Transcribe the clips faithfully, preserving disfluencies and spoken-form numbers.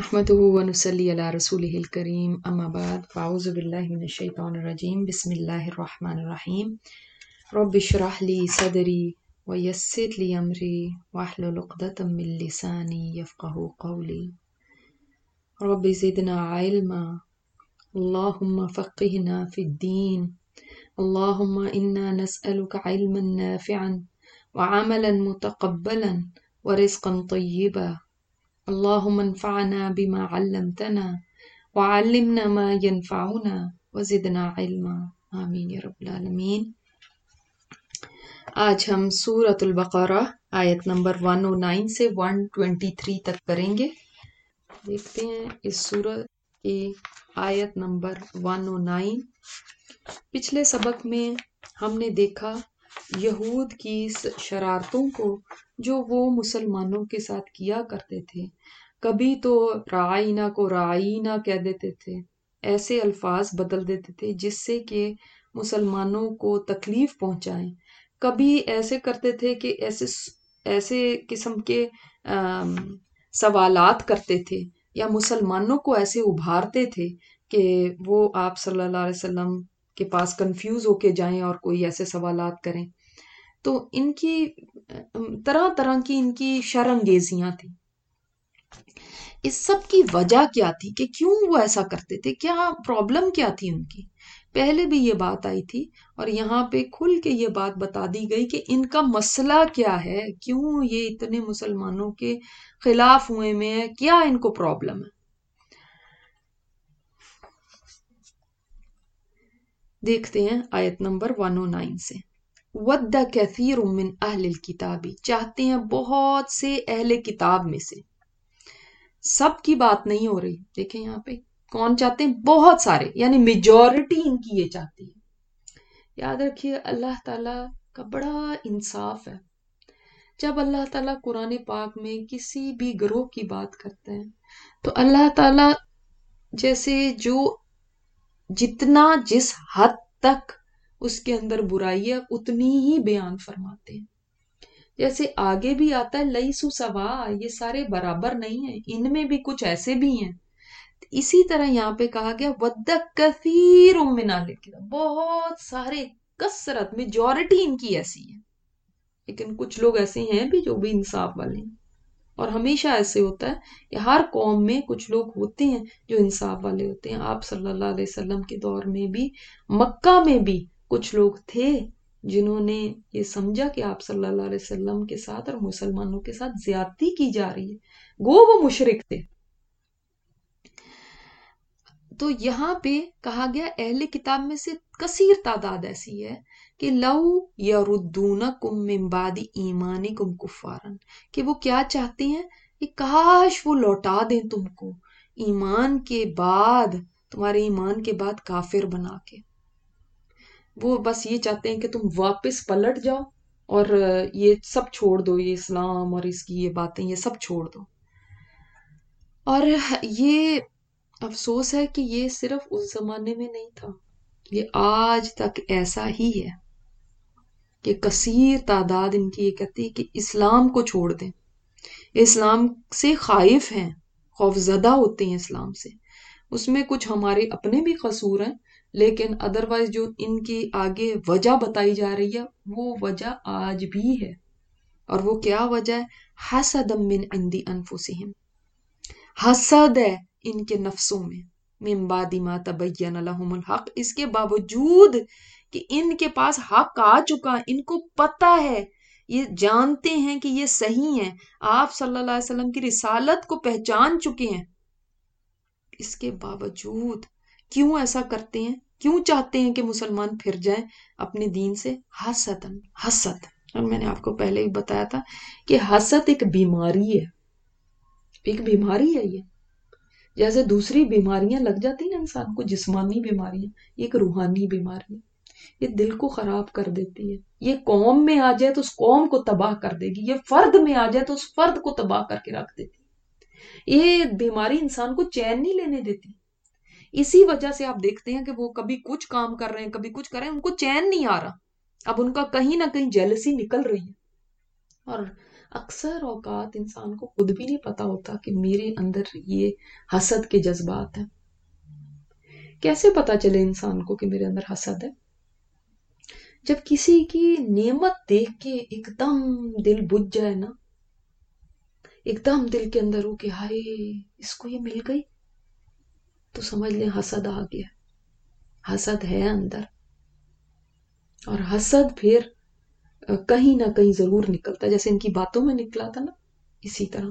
अहमदुहु व नुसल्ली अला रसूलिहिल करीम अम्मा बाद फ़अऊज़ु बिल्लाहि मिनश शैतानिर रजीम बिस्मिल्लाहिर रहमानिर रहीम रब्बि इश्रह ली सदरी व यस्सिर ली अमरी वहलुल उक़दतम मिन लिसानी यफ़क़हू क़ौली रब्बि ज़िदना इल्मा अल्लाहुम्मा फ़क़्हिना फ़िद्दीन अल्लाहुम्मा इन्ना नस्अलुका इल्मन नाफ़िअन व अमलन मुतक़ब्बलन व रिज़्क़न तय्यिबा अल्लाहुम्मा अन्फ़अना बिमा अल्लमतना व अल्लिमना मा यनफ़अुना व ज़िदना इल्मा आमीन या रब्बल आलमीन। आज हम सूरतुल बक़रा आयत नंबर एक सौ नौ से एक सौ तेईस तक करेंगे। देखते हैं इस सूरत की आयत नंबर एक सौ नौ। पिछले सबक में हमने देखा यहूद की शरारतों को जो वो मुसलमानों के साथ किया करते थे। कभी तो राइना को राइना कह देते थे, ऐसे अल्फाज बदल देते थे जिससे कि मुसलमानों को तकलीफ पहुंचाएं। कभी ऐसे करते थे कि ऐसे ऐसे किस्म के सवालात करते थे या मुसलमानों को ऐसे उभारते थे कि वो आप सल्लल्लाहु अलैहि वसल्लम के पास कंफ्यूज होके जाएं और कोई ऐसे सवालात करें। तो इनकी तरह तरह की इनकी शर्मगेजियां थी। इस सब की वजह क्या थी कि क्यों वो ऐसा करते थे, क्या प्रॉब्लम क्या थी उनकी। पहले भी ये बात आई थी और यहाँ पे खुल के ये बात बता दी गई कि इनका मसला क्या है, क्यों ये इतने मुसलमानों के खिलाफ हुए में है, क्या इनको प्रॉब्लम है। देखते हैं आयत नंबर एक सौ नौ से। वद्दा कसीरुम मिन अहलिल किताबी, चाहते हैं बहुत से अहले किताब में से। सब की बात नहीं हो रही, देखें यहाँ पे कौन चाहते हैं, बहुत सारे, यानी मेजॉरिटी इनकी ये चाहती है। याद रखिए अल्लाह ताला का बड़ा इंसाफ है। जब अल्लाह ताला कुरान पाक में किसी भी ग्रोह की बात करते हैं तो अल्लाह ताला जैसे जो जितना जिस हद तक उसके अंदर बुराई है उतनी ही बयान फरमाते हैं। जैसे आगे भी आता है लईसु सवा, ये सारे बराबर नहीं है, इनमें भी कुछ ऐसे भी हैं। इसी तरह यहाँ पे कहा गया वद्दा कसीरुम मिन अहलिल किताब, बहुत सारे, कसरत, मेजॉरिटी इनकी ऐसी है। लेकिन कुछ लोग ऐसे हैं भी जो भी इंसाफ वाले हैं, और हमेशा ऐसे होता है कि हर कौम में कुछ लोग होते हैं जो इंसाफ वाले होते हैं। आप सल्लल्लाहु अलैहि वसल्लम के दौर में भी मक्का में भी कुछ लोग थे जिन्होंने ये समझा कि आप सल्लल्लाहु अलैहि वसल्लम के साथ और मुसलमानों के साथ ज्यादती की जा रही है, गो वो मुशरिक थे। तो यहाँ पे कहा गया अहले किताब में से कसीर तादाद ऐसी है कि लऊ यरुद्दूनकुम मिन बादी ईमानिकुम कुफ्फारन, कि वो क्या चाहते हैं कि काश वो लौटा दें तुमको ईमान के बाद, तुम्हारे ईमान के बाद काफिर बना के। वो बस ये चाहते हैं कि तुम वापस पलट जाओ और ये सब छोड़ दो, ये इस्लाम और इसकी ये बातें ये सब छोड़ दो। और ये अफसोस है कि ये सिर्फ उस जमाने में नहीं था, ये आज तक ऐसा ही है कि कसीर तादाद इनकी ये कहती है कि इस्लाम को छोड़ दें, इस्लाम से खाइफ हैं, खौफजदा होते हैं इस्लाम से। उसमें कुछ हमारे अपने भी कसूर हैं, लेकिन अदरवाइज जो इनकी आगे वजह बताई जा रही है वो वजह आज भी है। और वो क्या वजह है, हसदम मिन इंदी अनफुसिहिम, हसद है इनके नफ्सों में, मिन बादी मा तबय्यन लहुमुल हक, इसके बावजूद कि इनके पास हक आ चुका, इनको पता है, ये जानते हैं कि ये सही है, आप सल्लल्लाहु अलैहि वसल्लम की रिसालत को पहचान चुके हैं, इसके बावजूद क्यों ऐसा करते हैं, क्यों चाहते हैं कि मुसलमान फिर जाएं अपने दीन से। हसदन, हसद, और मैंने आपको पहले ही बताया था कि हसद एक बीमारी है, एक बीमारी है ये। जैसे दूसरी बीमारियां लग जाती हैं ना इंसान को, जिस्मानी बीमारियां, एक रूहानी बीमारी है, ये दिल को खराब कर देती है। ये कौम में आ जाए तो उस कौम को तबाह कर देगी, ये फर्द में आ जाए तो उस फर्द को तबाह करके रख देती। ये बीमारी इंसान को चैन नहीं लेने देती। इसी वजह से आप देखते हैं कि वो कभी कुछ काम कर रहे हैं, कभी कुछ कर रहे हैं, उनको चैन नहीं आ रहा। अब उनका कहीं ना कहीं जेलसी निकल रही है। और اکثر اوقات انسان کو خود بھی نہیں پتا ہوتا کہ میرے اندر یہ حسد کے جذبات ہیں. کیسے پتا چلے انسان کو کہ میرے اندر حسد ہے؟ جب کسی کی نعمت دیکھ کے ایک دم دل بجھ جائے نا، ایک دم دل کے اندر ہو کہ ہائے اس کو یہ مل گئی، تو سمجھ لیں حسد آ گیا، حسد ہے اندر. اور حسد پھر کہیں نہ کہیں ضرور نکلتا ہے، جیسے ان کی باتوں میں نکلا تھا نا، اسی طرح.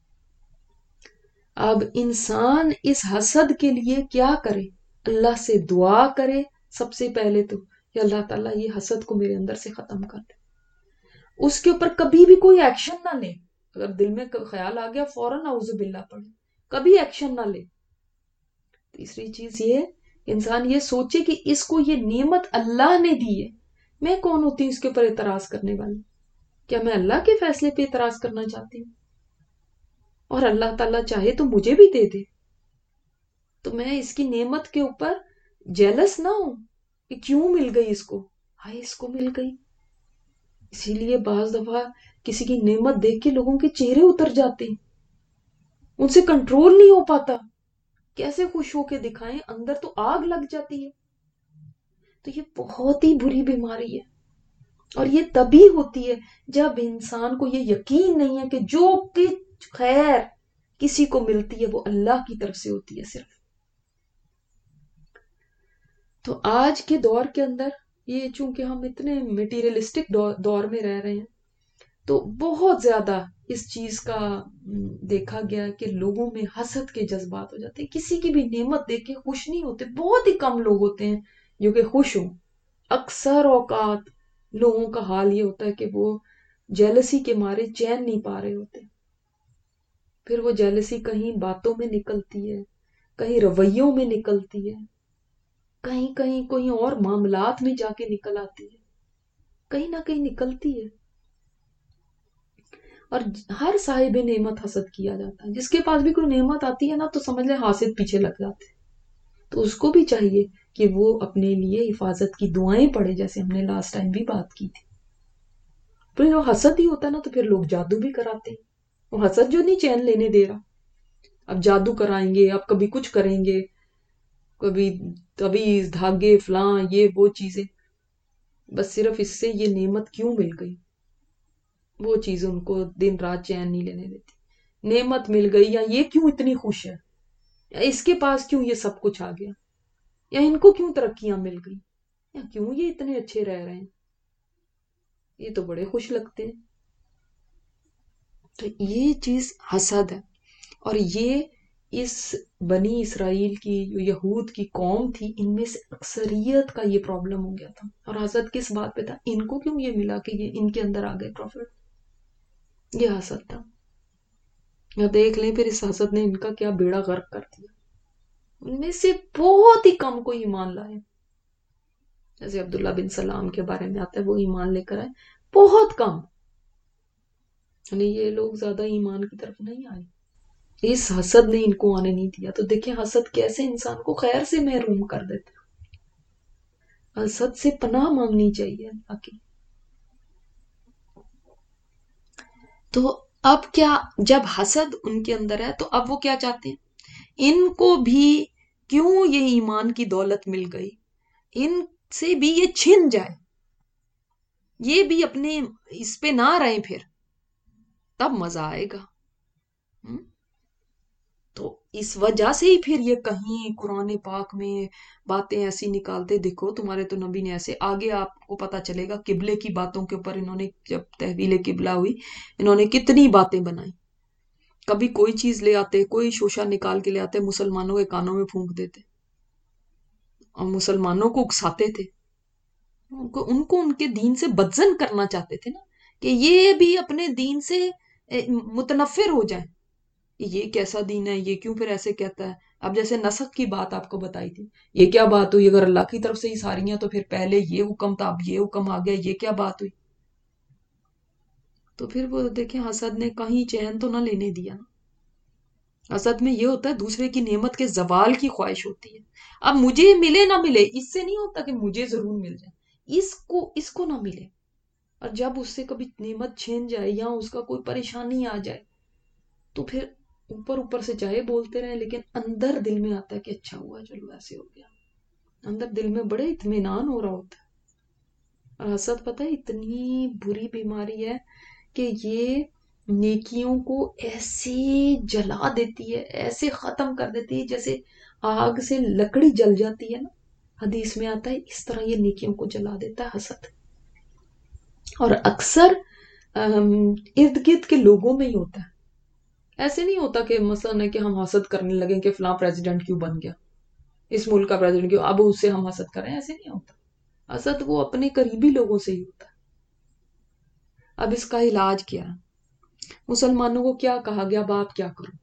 اب انسان اس حسد کے لیے کیا کرے؟ اللہ سے دعا کرے سب سے پہلے تو، کہ اللہ تعالیٰ یہ حسد کو میرے اندر سے ختم کر دے. اس کے اوپر کبھی بھی کوئی ایکشن نہ لے. اگر دل میں خیال آ گیا فوراً اعوذ باللہ پڑھے، کبھی ایکشن نہ لے. تیسری چیز یہ ہے، انسان یہ سوچے کہ اس کو یہ نعمت اللہ نے دی ہے، میں کون ہوتی ہوں اس کے اوپر اعتراض کرنے والی؟ کیا میں اللہ کے فیصلے پہ اعتراض کرنا چاہتی ہوں؟ اور اللہ تعالیٰ چاہے تو مجھے بھی دے دے، تو میں اس کی نعمت کے اوپر جیلس نہ ہوں کہ کیوں مل گئی اس کو، ہائے اس کو مل گئی. اسی لیے بعض دفعہ کسی کی نعمت دیکھ کے لوگوں کے چہرے اتر جاتے ہیں، ان سے کنٹرول نہیں ہو پاتا، کیسے خوش ہو کے دکھائیں، اندر تو آگ لگ جاتی ہے. تو یہ بہت ہی بری بیماری ہے، اور یہ تبھی ہوتی ہے جب انسان کو یہ یقین نہیں ہے کہ جو کچھ خیر کسی کو ملتی ہے وہ اللہ کی طرف سے ہوتی ہے صرف. تو آج کے دور کے اندر یہ چونکہ ہم اتنے میٹیریلسٹک دور میں رہ رہے ہیں، تو بہت زیادہ اس چیز کا دیکھا گیا کہ لوگوں میں حسد کے جذبات ہو جاتے ہیں. کسی کی بھی نعمت دیکھ کے خوش نہیں ہوتے. بہت ہی کم لوگ ہوتے ہیں جو کہ خوش ہوں. اکثر اوقات لوگوں کا حال یہ ہوتا ہے کہ وہ جیلسی کے مارے چین نہیں پا رہے ہوتے. پھر وہ جیلسی کہیں باتوں میں نکلتی ہے، کہیں رویوں میں نکلتی ہے، کہیں کہیں کوئی اور معاملات میں جا کے نکل آتی ہے، کہیں نہ کہیں نکلتی ہے. اور ہر صاحب نعمت حسد کیا جاتا ہے. جس کے پاس بھی کوئی نعمت آتی ہے نا تو سمجھ لیں حاسد پیچھے لگ جاتے ہیں. تو اس کو بھی چاہیے کہ وہ اپنے لیے حفاظت کی دعائیں پڑھے، جیسے ہم نے لاسٹ ٹائم بھی بات کی تھی. پھر جو حسد ہی ہوتا ہے نا تو پھر لوگ جادو بھی کراتے ہیں. وہ حسد جو نہیں چین لینے دے رہا، اب جادو کرائیں گے، اب کبھی کچھ کریں گے، کبھی تعویذ دھاگے فلاں یہ وہ چیزیں، بس صرف اس سے یہ نعمت کیوں مل گئی، وہ چیز ان کو دن رات چین نہیں لینے دیتی. نعمت مل گئی، یا یہ کیوں اتنی خوش ہے، یا اس کے پاس کیوں یہ سب کچھ آ گیا، یا ان کو کیوں ترقیاں مل گئی، یا کیوں یہ اتنے اچھے رہ رہے ہیں، یہ تو بڑے خوش لگتے ہیں. تو یہ چیز حسد ہے. اور یہ اس بنی اسرائیل کی جو یہود کی قوم تھی، ان میں سے اکثریت کا یہ پرابلم ہو گیا تھا. اور حسد کس بات پہ تھا؟ ان کو کیوں یہ ملا کہ یہ ان کے اندر آ گئے پروفٹ. یہ حسد تھا. یا دیکھ لیں پھر اس حسد نے ان کا کیا بیڑا غرق کر دیا. ان میں سے بہت ہی کم کو ایمان لائے، جیسے عبداللہ بن سلام کے بارے میں آتا ہے، وہ ایمان لے کر آئے، بہت کم. یعنی یہ لوگ زیادہ ایمان کی طرف نہیں آئے، اس حسد نے ان کو آنے نہیں دیا. تو دیکھیں حسد کیسے انسان کو خیر سے محروم کر دیتا ہے. حسد سے پناہ مانگنی چاہیے اللہ کی. تو اب کیا، جب حسد ان کے اندر ہے تو اب وہ کیا چاہتے ہیں؟ ان کو بھی کیوں یہ ایمان کی دولت مل گئی، ان سے بھی یہ چھن جائے، یہ بھی اپنے اس پہ نہ رہیں، پھر تب مزہ آئے گا. تو اس وجہ سے ہی پھر یہ کہیں قرآن پاک میں باتیں ایسی نکالتے، دیکھو تمہارے تو نبی نے ایسے. آگے آپ کو پتا چلے گا قبلے کی باتوں کے اوپر انہوں نے، جب تحویل قبلہ ہوئی، انہوں نے کتنی باتیں بنائی. کبھی کوئی چیز لے آتے، کوئی شوشہ نکال کے لے آتے، مسلمانوں کے کانوں میں پھونک دیتے اور مسلمانوں کو اکساتے تھے. ان کو ان کو ان کے دین سے بدزن کرنا چاہتے تھے نا، کہ یہ بھی اپنے دین سے متنفر ہو جائیں. یہ کیسا دین ہے، یہ کیوں پھر ایسے کہتا ہے. اب جیسے نسخ کی بات آپ کو بتائی تھی، یہ کیا بات ہوئی؟ اگر اللہ کی طرف سے ہی ساری ہیں تو پھر پہلے یہ حکم تھا، اب یہ حکم آ گیا، یہ کیا بات ہوئی؟ تو پھر وہ دیکھیں حسد نے کہیں چین تو نہ لینے دیا نا. حسد میں یہ ہوتا ہے دوسرے کی نعمت کے زوال کی خواہش ہوتی ہے. اب مجھے ملے نہ ملے اس سے نہیں ہوتا کہ مجھے ضرور مل جائے، اس کو اس کو نہ ملے. اور جب اس سے کبھی نعمت چھین جائے یا اس کا کوئی پریشانی آ جائے تو پھر اوپر اوپر سے چاہے بولتے رہے لیکن اندر دل میں آتا ہے کہ اچھا ہوا چلو ایسے ہو گیا، اندر دل میں بڑے اطمینان ہو رہا ہوتا ہے۔ اور حسد پتہ ہے اتنی بری بیماری ہے کہ یہ نیکیوں کو ایسے جلا دیتی ہے، ایسے ختم کر دیتی ہے جیسے آگ سے لکڑی جل جاتی ہے نا، حدیث میں آتا ہے اس طرح یہ نیکیوں کو جلا دیتا ہے حسد۔ اور اکثر ارد گرد کے لوگوں میں ہی ہوتا ہے، ایسے نہیں ہوتا کہ مثلا ہے کہ ہم حسد کرنے لگیں کہ فلاں پریزیڈنٹ کیوں بن گیا، اس ملک کا پریزیڈنٹ کیوں، اب اس سے ہم حسد کریں، ایسے نہیں ہوتا۔ حسد وہ اپنے قریبی لوگوں سے ہی ہوتا ہے۔ اب اس کا علاج کیا ہے؟ مسلمانوں کو کیا کہا گیا، اب آپ کیا کرو؟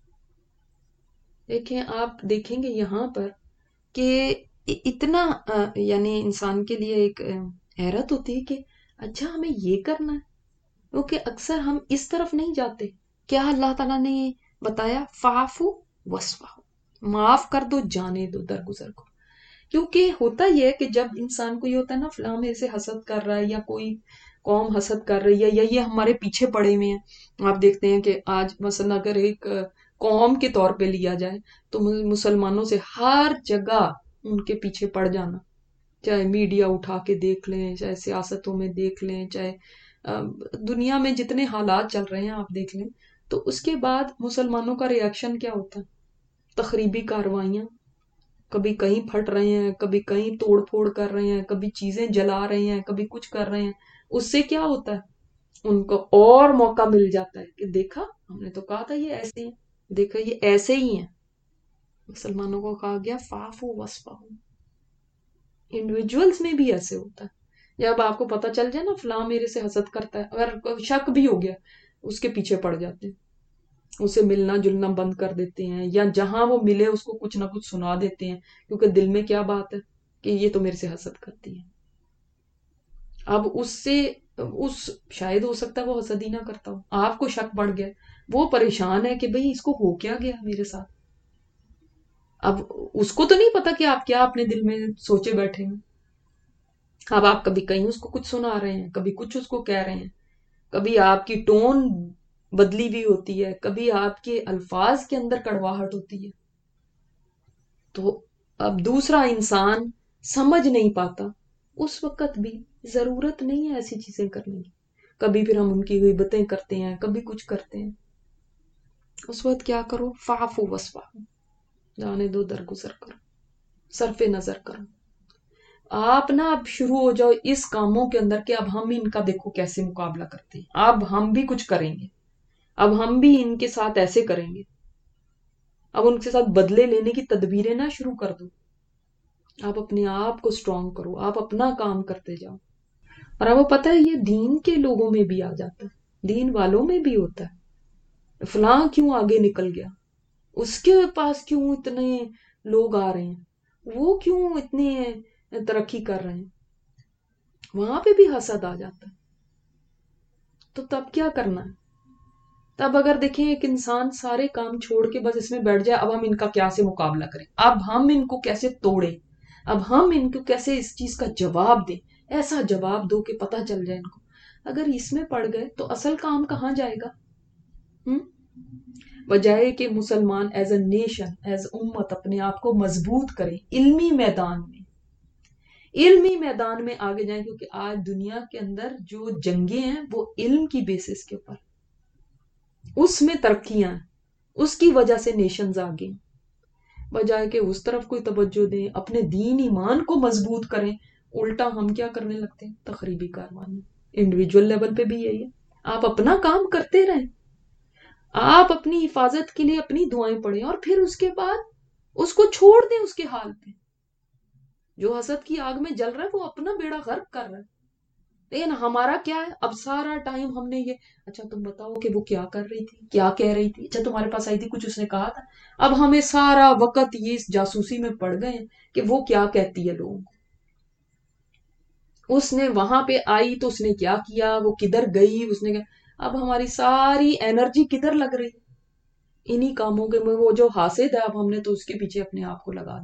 دیکھیں، آپ دیکھیں گے یہاں پر کہ اتنا یعنی انسان کے لیے ایک حیرت ہوتی ہے کہ اچھا ہمیں یہ کرنا ہے، کیونکہ اکثر ہم اس طرف نہیں جاتے۔ کیا اللہ تعالیٰ نے بتایا فاعفو وصفحوا، معاف کر دو، جانے دو، درگزر کو۔ کیونکہ ہوتا یہ ہے کہ جب انسان کو یہ ہوتا ہے نا فلاں میرے سے حسد کر رہا ہے یا کوئی قوم حسد کر رہی ہے یا یہ ہمارے پیچھے پڑے ہوئے ہیں، آپ دیکھتے ہیں کہ آج مثلا اگر ایک قوم کے طور پہ لیا جائے تو مسلمانوں سے ہر جگہ ان کے پیچھے پڑ جانا، چاہے میڈیا اٹھا کے دیکھ لیں، چاہے سیاستوں میں دیکھ لیں، چاہے دنیا میں جتنے حالات چل رہے ہیں آپ دیکھ لیں، تو اس کے بعد مسلمانوں کا ریاکشن کیا ہوتا ہے؟ تخریبی کارروائیاں، کبھی کہیں پھٹ رہے ہیں، کبھی کہیں توڑ پھوڑ کر رہے ہیں، کبھی چیزیں جلا رہے ہیں، کبھی کچھ کر رہے ہیں۔ اس سے کیا ہوتا ہے؟ ان کو اور موقع مل جاتا ہے کہ دیکھا ہم نے تو کہا تھا یہ ایسے ہیں، دیکھا یہ ایسے ہی ہیں۔ مسلمانوں کو کہا گیا فاعفو وصفحوا۔ انڈیویجولز میں بھی ایسے ہوتا ہے، جب آپ کو پتہ چل جائے نا فلاں میرے سے حسد کرتا ہے، اگر شک بھی ہو گیا اس کے پیچھے پڑ جاتے ہیں، اسے ملنا جلنا بند کر دیتے ہیں، یا جہاں وہ ملے اس کو کچھ نہ کچھ سنا دیتے ہیں، کیونکہ دل میں کیا بات ہے کہ یہ تو میرے سے حسد کرتی ہے۔ اب اس سے اس شاید ہو سکتا ہے وہ حسد ہی نہ کرتا ہو، آپ کو شک پڑ گیا، وہ پریشان ہے کہ بھئی اس کو ہو کیا گیا میرے ساتھ۔ اب اس کو تو نہیں پتا کہ آپ کیا اپنے دل میں سوچے بیٹھے ہیں۔ اب آپ کبھی کہیں اس کو کچھ سنا رہے ہیں، کبھی کچھ اس کو کہہ رہے ہیں، کبھی آپ کی ٹون بدلی بھی ہوتی ہے، کبھی آپ کے الفاظ کے اندر کڑواہٹ ہوتی ہے، تو اب دوسرا انسان سمجھ نہیں پاتا، اس وقت بھی ضرورت نہیں ہے ایسی چیزیں کرنے کی۔ کبھی پھر ہم ان کی غیبتیں کرتے ہیں، کبھی کچھ کرتے ہیں، اس وقت کیا کرو؟ فاعفو وصفحوا، جانے دو، درگزر کرو، صرف نظر کرو۔ آپ نا اب شروع ہو جاؤ اس کاموں کے اندر کہ اب ہم ان کا دیکھو کیسے مقابلہ کرتے ہیں، اب ہم بھی کچھ کریں گے، اب ہم بھی ان کے ساتھ ایسے کریں گے، اب ان کے ساتھ بدلے لینے کی تدبیریں نہ شروع کر دو۔ آپ اپنے آپ کو سٹرونگ کرو، آپ اپنا کام کرتے جاؤ۔ اور آپ کو پتہ ہے یہ دین کے لوگوں میں بھی آ جاتا ہے، دین والوں میں بھی ہوتا ہے۔ فلاں کیوں آگے نکل گیا، اس کے پاس کیوں اتنے لوگ آ رہے ہیں، وہ کیوں اتنے ترقی کر رہے ہیں، وہاں پہ بھی حسد آ جاتا ہے۔ تو تب کیا کرنا ہے؟ تب اگر دیکھیں ایک انسان سارے کام چھوڑ کے بس اس میں بیٹھ جائے اب ہم ان کا کیا سے مقابلہ کریں، اب ہم ان کو کیسے توڑیں، اب ہم ان کو کیسے اس چیز کا جواب دیں، ایسا جواب دو کہ پتہ چل جائے ان کو، اگر اس میں پڑ گئے تو اصل کام کہاں جائے گا؟ ہم بجائے کہ مسلمان ایز اے نیشن، ایز امت اپنے آپ کو مضبوط کریں، علمی میدان میں علمی میدان میں آگے جائیں، کیونکہ آج دنیا کے اندر جو جنگیں ہیں وہ علم کی بیسس کے اوپر، اس میں ترقیاں ہیں، اس کی وجہ سے نیشنز آگے، بجائے کہ اس طرف کوئی توجہ دیں، اپنے دین ایمان کو مضبوط کریں، الٹا ہم کیا کرنے لگتے ہیں؟ تخریبی کارروائیاں۔ انڈیویجول لیول پہ بھی یہی ہے، آپ اپنا کام کرتے رہیں، آپ اپنی حفاظت کے لیے اپنی دعائیں پڑھیں، اور پھر اس کے بعد اس کو چھوڑ دیں اس کے حال پہ۔ جو حسد کی آگ میں جل رہا ہے وہ اپنا بیڑا غرق کر رہا ہے، لیکن ہمارا کیا ہے؟ اب سارا ٹائم ہم نے یہ اچھا تم بتاؤ کہ وہ کیا کر رہی تھی، کیا کہہ رہی تھی، اچھا تمہارے پاس آئی تھی کچھ اس نے کہا تھا، اب ہمیں سارا وقت یہ جاسوسی میں پڑ گئے ہیں کہ وہ کیا کہتی ہے لوگوں کو، اس نے وہاں پہ آئی تو اس نے کیا کیا، وہ کدھر گئی، اس نے کیا، اب ہماری ساری انرجی کدھر لگ رہی ہے؟ انہی کاموں کے میں، وہ جو حاسد ہے اب ہم نے تو اس کے پیچھے اپنے آپ کو لگا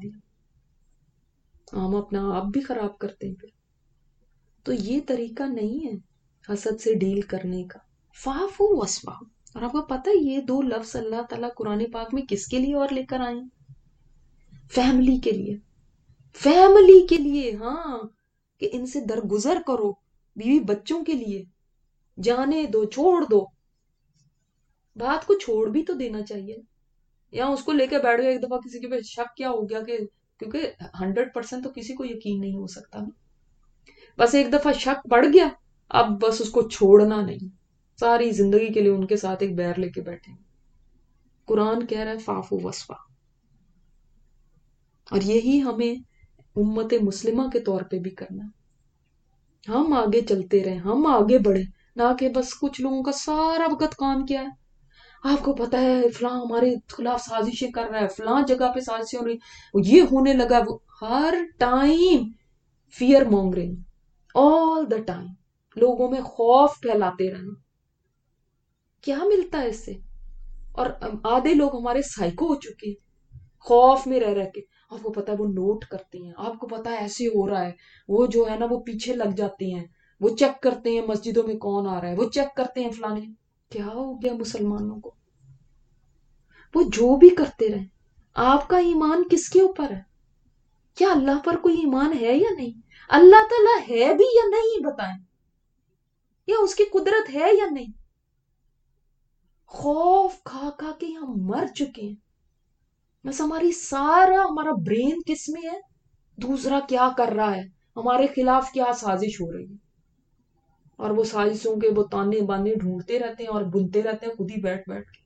دیا، ہم اپنا آپ بھی خراب کرتے ہیں پھر۔ تو یہ طریقہ نہیں ہے۔ حسد سے ڈیل کرنے کا. فاعفو واصفحوا. اور آپ کو پتہ ہے یہ دو لفظ اللہ تعالیٰ قرآن پاک میں کس کے لیے اور لے کر آئے ہیں؟ فیملی کے لیے. فیملی کے لیے، ہاں، کہ ان سے درگزر کرو. بیوی بچوں کے لیے جانے دو، چھوڑ دو. بات کو چھوڑ بھی تو دینا چاہیے. یا اس کو لے کے بیٹھ گئے ایک دفعہ کسی کے پہ شک کیا ہو گیا کہ کیونکہ ہنڈریڈ پرسینٹ تو کسی کو یقین نہیں ہو سکتا نا. بس ایک دفعہ شک پڑ گیا، اب بس اس کو چھوڑنا نہیں، ساری زندگی کے لیے ان کے ساتھ ایک بیر لے کے بیٹھے. قرآن کہہ رہا ہے فاعفو واصفحوا. اور یہی ہمیں امت مسلمہ کے طور پہ بھی کرنا. ہم آگے چلتے رہیں، ہم آگے بڑھیں، نہ کہ بس کچھ لوگوں کا سارا وقت کام کیا ہے. آپ کو پتا ہے فلاں ہمارے خلاف سازشیں کر رہا ہے، فلاں جگہ پہ سازشیں ہو رہی، یہ ہونے لگا. وہ ہر time fear mongering, all the time لوگوں میں خوف پھیلاتے رہنا. کیا ملتا ہے اس سے؟ اور آدھے لوگ ہمارے سائیکو ہو چکے ہیں خوف میں رہ رہ کے. آپ کو پتا ہے وہ نوٹ کرتے ہیں، آپ کو پتا ہے ایسے ہو رہا ہے، وہ جو ہے نا وہ پیچھے لگ جاتے ہیں، وہ چیک کرتے ہیں مسجدوں میں کون آ رہا ہے، وہ چیک کرتے ہیں فلانے. کیا ہو گیا مسلمانوں کو؟ وہ جو بھی کرتے رہیں. آپ کا ایمان کس کے اوپر ہے؟ کیا اللہ پر کوئی ایمان ہے یا نہیں؟ اللہ تعالیٰ ہے بھی یا نہیں بتائیں، یا اس کی قدرت ہے یا نہیں؟ خوف کھا کھا کے ہم مر چکے ہیں. بس ہماری سارا ہمارا برین کس میں ہے؟ دوسرا کیا کر رہا ہے، ہمارے خلاف کیا سازش ہو رہی ہے. اور وہ سازشوں کے وہ تانے بانے ڈھونڈتے رہتے ہیں اور بنتے رہتے ہیں خود ہی بیٹھ بیٹھ کے.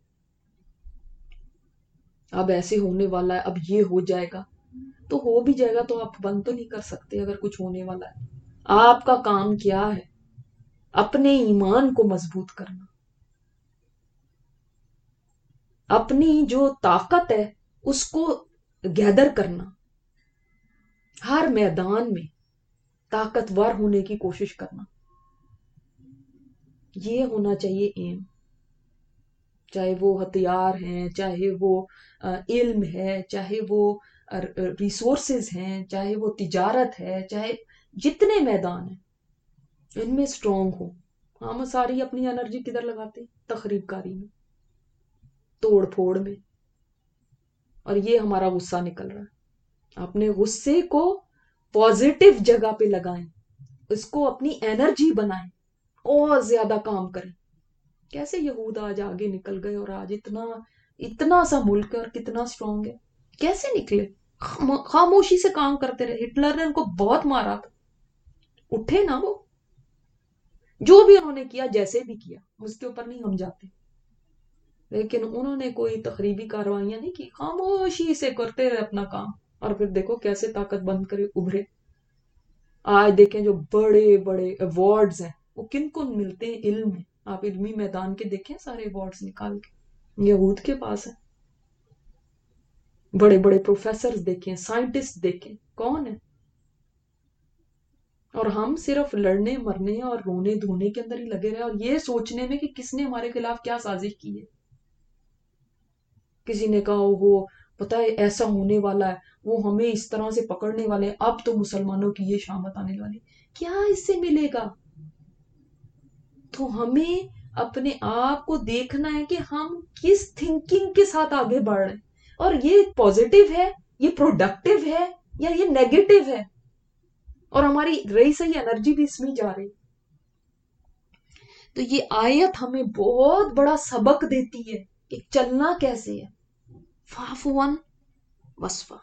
اب ایسے ہونے والا ہے، اب یہ ہو جائے گا، تو ہو بھی جائے گا تو آپ بند تو نہیں کر سکتے. اگر کچھ ہونے والا ہے، آپ کا کام کیا ہے؟ اپنے ایمان کو مضبوط کرنا، اپنی جو طاقت ہے اس کو گیدر کرنا، ہر میدان میں طاقتور ہونے کی کوشش کرنا. یہ ہونا چاہیے ایم. چاہے وہ ہتھیار ہیں، چاہے وہ علم ہے، چاہے وہ ریسورسز ہیں، چاہے وہ تجارت ہے، چاہے جتنے میدان ہیں ان میں سٹرونگ ہو. ہم ساری اپنی انرجی کدھر لگاتے ہیں؟ تخریب کاری میں، توڑ پھوڑ میں. اور یہ ہمارا غصہ نکل رہا ہے. اپنے غصے کو پازیٹیو جگہ پہ لگائیں، اس کو اپنی انرجی بنائیں اور زیادہ کام کریں. کیسے یہود آج آگے نکل گئے اور آج اتنا اتنا سا ملک ہے اور کتنا سٹرونگ ہے؟ کیسے نکلے؟ خاموشی سے کام کرتے رہے. ہٹلر نے ان کو بہت مارا تھا، اٹھے نا وہ. جو بھی انہوں نے کیا، جیسے بھی کیا، اس کے اوپر نہیں ہم جاتے، لیکن انہوں نے کوئی تخریبی کارروائیاں نہیں کی، خاموشی سے کرتے رہے اپنا کام. اور پھر دیکھو کیسے طاقت بند کرے ابھرے. آج دیکھیں جو بڑے بڑے ایوارڈز ہیں وہ کن کو ملتے ہیں؟ علم میں. آپ علمی میدان کے دیکھیں سارے ایوارڈز نکال کے یہود کے پاس ہیں. بڑے بڑے پروفیسرز دیکھیں، سائنٹسٹ دیکھیں، کون ہے؟ اور ہم صرف لڑنے مرنے اور رونے دھونے کے اندر ہی لگے رہے اور یہ سوچنے میں کہ کس نے ہمارے خلاف کیا سازش کی ہے. کسی نے کہا وہ پتا ہے ایسا ہونے والا ہے، وہ ہمیں اس طرح سے پکڑنے والے ہیں، اب تو مسلمانوں کی یہ شامت آنے والی. کیا اس سے ملے گا؟ تو ہمیں اپنے آپ کو دیکھنا ہے کہ ہم کس تھنکنگ کے ساتھ آگے بڑھ رہے ہیں، اور یہ پوزیٹیو ہے، یہ پروڈکٹیو ہے، یا یہ نیگیٹو ہے، اور ہماری رہی صحیح انرجی بھی اس میں جا رہی. تو یہ آیت ہمیں بہت بڑا سبق دیتی ہے کہ چلنا کیسے ہے. فاعفو واصفحوا.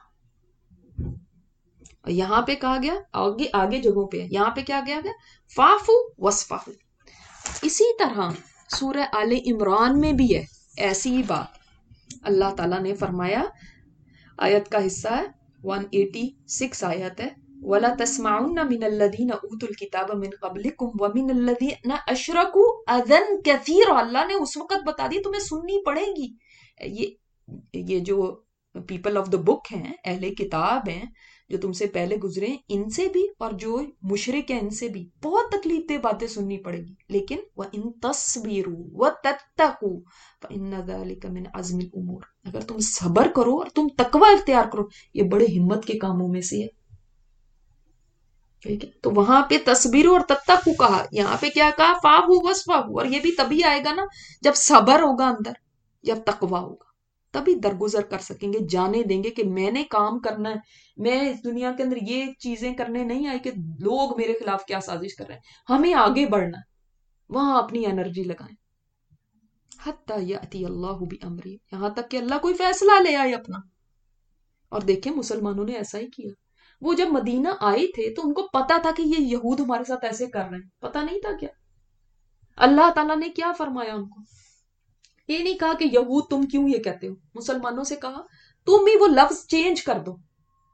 اور یہاں پہ کہا گیا، آگے آگے جگہوں پہ یہاں پہ کیا گیا گیا؟ فاعفو واصفحوا. اسی طرح سورہ آل عمران میں بھی ہے ایسی ہی بات. اللہ تعالیٰ نے فرمایا، آیت کا حصہ ہے ایک سو چھیاسی آیت ہے، وَلَا تَسْمَعُنَّ مِنَ الَّذِينَ أُوتُوا الْكِتَابَ مِنْ قَبْلِكُمْ وَمِنَ الَّذِينَ أَشْرَكُوا أَذًى كَثِيرًا. اللہ نے اس وقت بتا دی تمہیں سننی پڑے گی. یہ یہ جو پیپل آف دا بک ہیں، اہل کتاب ہیں جو تم سے پہلے گزرے ہیں، ان سے بھی اور جو مشرک ہیں ان سے بھی بہت تکلیف دہ باتیں سننی پڑے گی. لیکن وَإِن تَصْبِرُوا وَتَتَّقُوا فَإِنَّ ذَلِكَ مِنْ عَزْمِ الْأُمُورِ. اگر تم صبر کرو اور تم تقوی اختیار کرو، یہ بڑے ہمت کے کاموں میں سے ہے. ٹھیک ہے، تو وہاں پہ تصبر اور تتقو کہا، یہاں پہ کیا کہا، فاہو وصفہو، اور یہ بھی تبھی آئے گا نا جب صبر ہوگا اندر، جب تقوی ہوگا، تبھی درگزر کر سکیں گے، جانے دیں گے کہ میں نے کام کرنا ہے، میں اس دنیا کے اندر یہ چیزیں کرنے نہیں آئی کہ لوگ میرے خلاف کیا سازش کر رہے ہیں، ہمیں آگے بڑھنا ہے، وہاں اپنی انرجی لگائیں، حتی یاتی اللہ بامرہ، یہاں تک کہ اللہ کوئی فیصلہ لے آئے اپنا۔ اور دیکھیں مسلمانوں نے ایسا ہی کیا، وہ جب مدینہ آئے تھے تو ان کو پتا تھا کہ یہ یہود ہمارے ساتھ ایسے کر رہے ہیں، پتا نہیں تھا کیا؟ اللہ تعالیٰ نے کیا فرمایا ان کو؟ یہ نہیں کہا کہ یہود تم کیوں یہ کہتے ہو، مسلمانوں سے کہا تم ہی وہ لفظ چینج کر دو،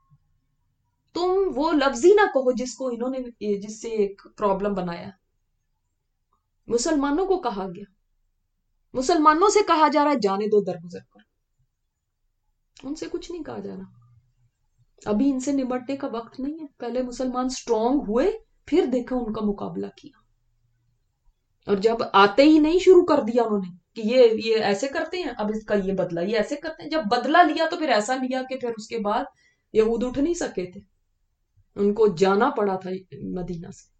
تم وہ لفظ ہی نہ کہو جس کو انہوں نے، جس سے ایک پرابلم بنایا، مسلمانوں کو کہا گیا، مسلمانوں سے کہا جا رہا ہے جانے دو، درگزر کرو، ان سے کچھ نہیں کہا جا رہا، ابھی ان سے نمٹنے کا وقت نہیں ہے، پہلے مسلمان سٹرونگ ہوئے، پھر دیکھا ان کا مقابلہ کیا، اور جب آتے ہی نہیں شروع کر دیا انہوں نے کہ یہ یہ ایسے کرتے ہیں، اب اس کا یہ بدلہ، یہ ایسے کرتے ہیں، جب بدلہ لیا تو پھر ایسا لیا کہ پھر اس کے بعد یہود اٹھ نہیں سکے تھے، ان کو جانا پڑا تھا مدینہ سے۔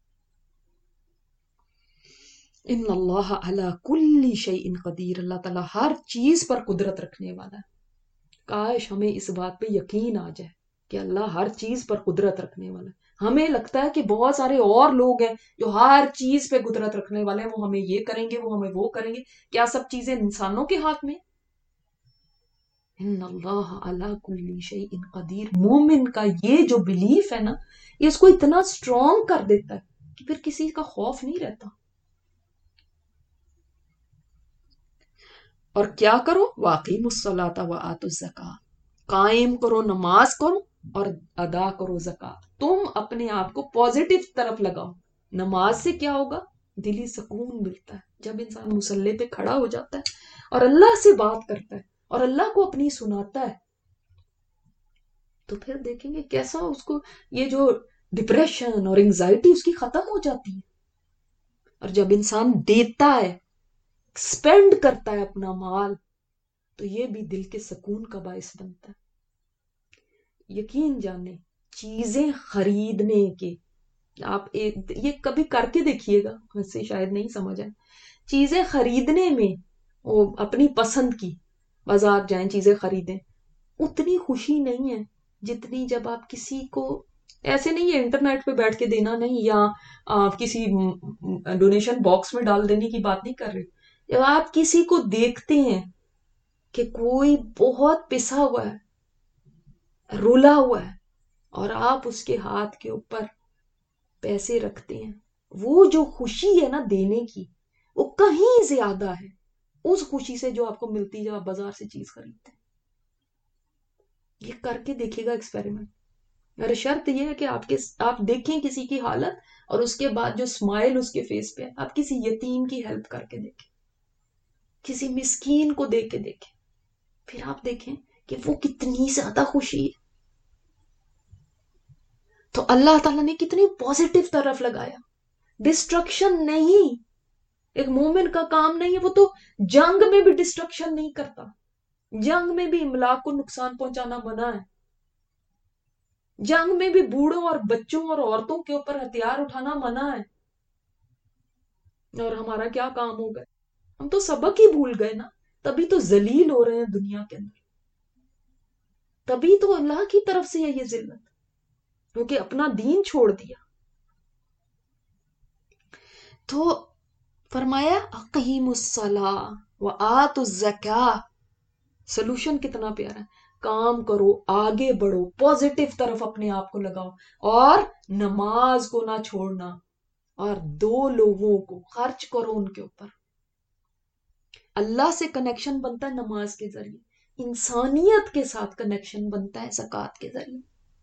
ان اللہ علی کل شیء قدیر، اللہ تعالیٰ ہر چیز پر قدرت رکھنے والا ہے، کاش ہمیں اس بات پہ یقین آ جائے کہ اللہ ہر چیز پر قدرت رکھنے والا ہے۔ ہمیں لگتا ہے کہ بہت سارے اور لوگ ہیں جو ہر چیز پہ قدرت رکھنے والے ہیں، وہ ہمیں یہ کریں گے، وہ ہمیں وہ کریں گے، کیا سب چیزیں انسانوں کے ہاتھ میں؟ ان اللہ علی کل شیء قدیر، مومن کا یہ جو بلیف ہے نا، یہ اس کو اتنا سٹرونگ کر دیتا ہے کہ پھر کسی کا خوف نہیں رہتا۔ اور کیا کرو، واقیموا الصلاۃ وآتوا الزکاۃ، قائم کرو، نماز کرو اور ادا کرو زکات، تم اپنے آپ کو پازیٹو طرف لگاؤ، نماز سے کیا ہوگا، دلی سکون ملتا ہے، جب انسان مصلی پہ کھڑا ہو جاتا ہے اور اللہ سے بات کرتا ہے اور اللہ کو اپنی سناتا ہے، تو پھر دیکھیں گے کیسا اس کو یہ جو ڈپریشن اور انگزائٹی اس کی ختم ہو جاتی ہے، اور جب انسان دیتا ہے، اسپینڈ کرتا ہے اپنا مال، تو یہ بھی دل کے سکون کا باعث بنتا ہے۔ یقین جانے چیزیں خریدنے کے، آپ ایک یہ کبھی کر کے دیکھیے گا، ویسے شاید نہیں سمجھ آئے، چیزیں خریدنے میں، وہ اپنی پسند کی، بازار جائیں چیزیں خریدیں، اتنی خوشی نہیں ہے جتنی جب آپ کسی کو، ایسے نہیں ہے انٹرنیٹ پہ بیٹھ کے دینا نہیں، یا آپ کسی ڈونیشن باکس میں ڈال دینے کی بات نہیں کر رہے، جب آپ کسی کو دیکھتے ہیں کہ کوئی بہت پسا ہوا ہے، رولا ہوا ہے، اور آپ اس کے ہاتھ کے اوپر پیسے رکھتے ہیں، وہ جو خوشی ہے نا دینے کی، وہ کہیں زیادہ ہے اس خوشی سے جو آپ کو ملتی ہے جب آپ بازار سے چیز خریدتے ہیں۔ یہ کر کے دیکھیے گا ایکسپیریمنٹ، میرا شرط یہ ہے کہ آپ کے آپ دیکھیں کسی کی حالت، اور اس کے بعد جو اسمائل اس کے فیس پہ ہے، آپ کسی یتیم کی ہیلپ کر کے دیکھیں، کسی مسکین کو دے کے دیکھیں، پھر آپ دیکھیں کہ وہ کتنی زیادہ خوشی ہے۔ تو اللہ تعالیٰ نے کتنی پازیٹو طرف لگایا، ڈسٹرکشن نہیں، ایک مومن کا کام نہیں ہے، وہ تو جنگ میں بھی ڈسٹرکشن نہیں کرتا، جنگ میں بھی املاک کو نقصان پہنچانا منع ہے، جنگ میں بھی بوڑھوں اور بچوں اور عورتوں کے اوپر ہتھیار اٹھانا منع ہے، اور ہمارا کیا کام ہو گئے، ہم تو سبق ہی بھول گئے نا، تبھی تو ذلیل ہو رہے ہیں دنیا کے اندر، تبھی تو اللہ کی طرف سے ہے یہ ذلت، کیونکہ اپنا دین چھوڑ دیا۔ تو فرمایا اقیموا الصلاۃ وآتوا الزکاۃ، سلوشن کتنا پیارا ہے، کام کرو، آگے بڑھو، پازیٹو طرف اپنے آپ کو لگاؤ، اور نماز کو نہ چھوڑنا، اور دو لوگوں کو خرچ کرو ان کے اوپر۔ اللہ سے کنیکشن بنتا ہے نماز کے ذریعے، انسانیت کے ساتھ کنیکشن بنتا ہے زکوٰۃ کے ذریعے۔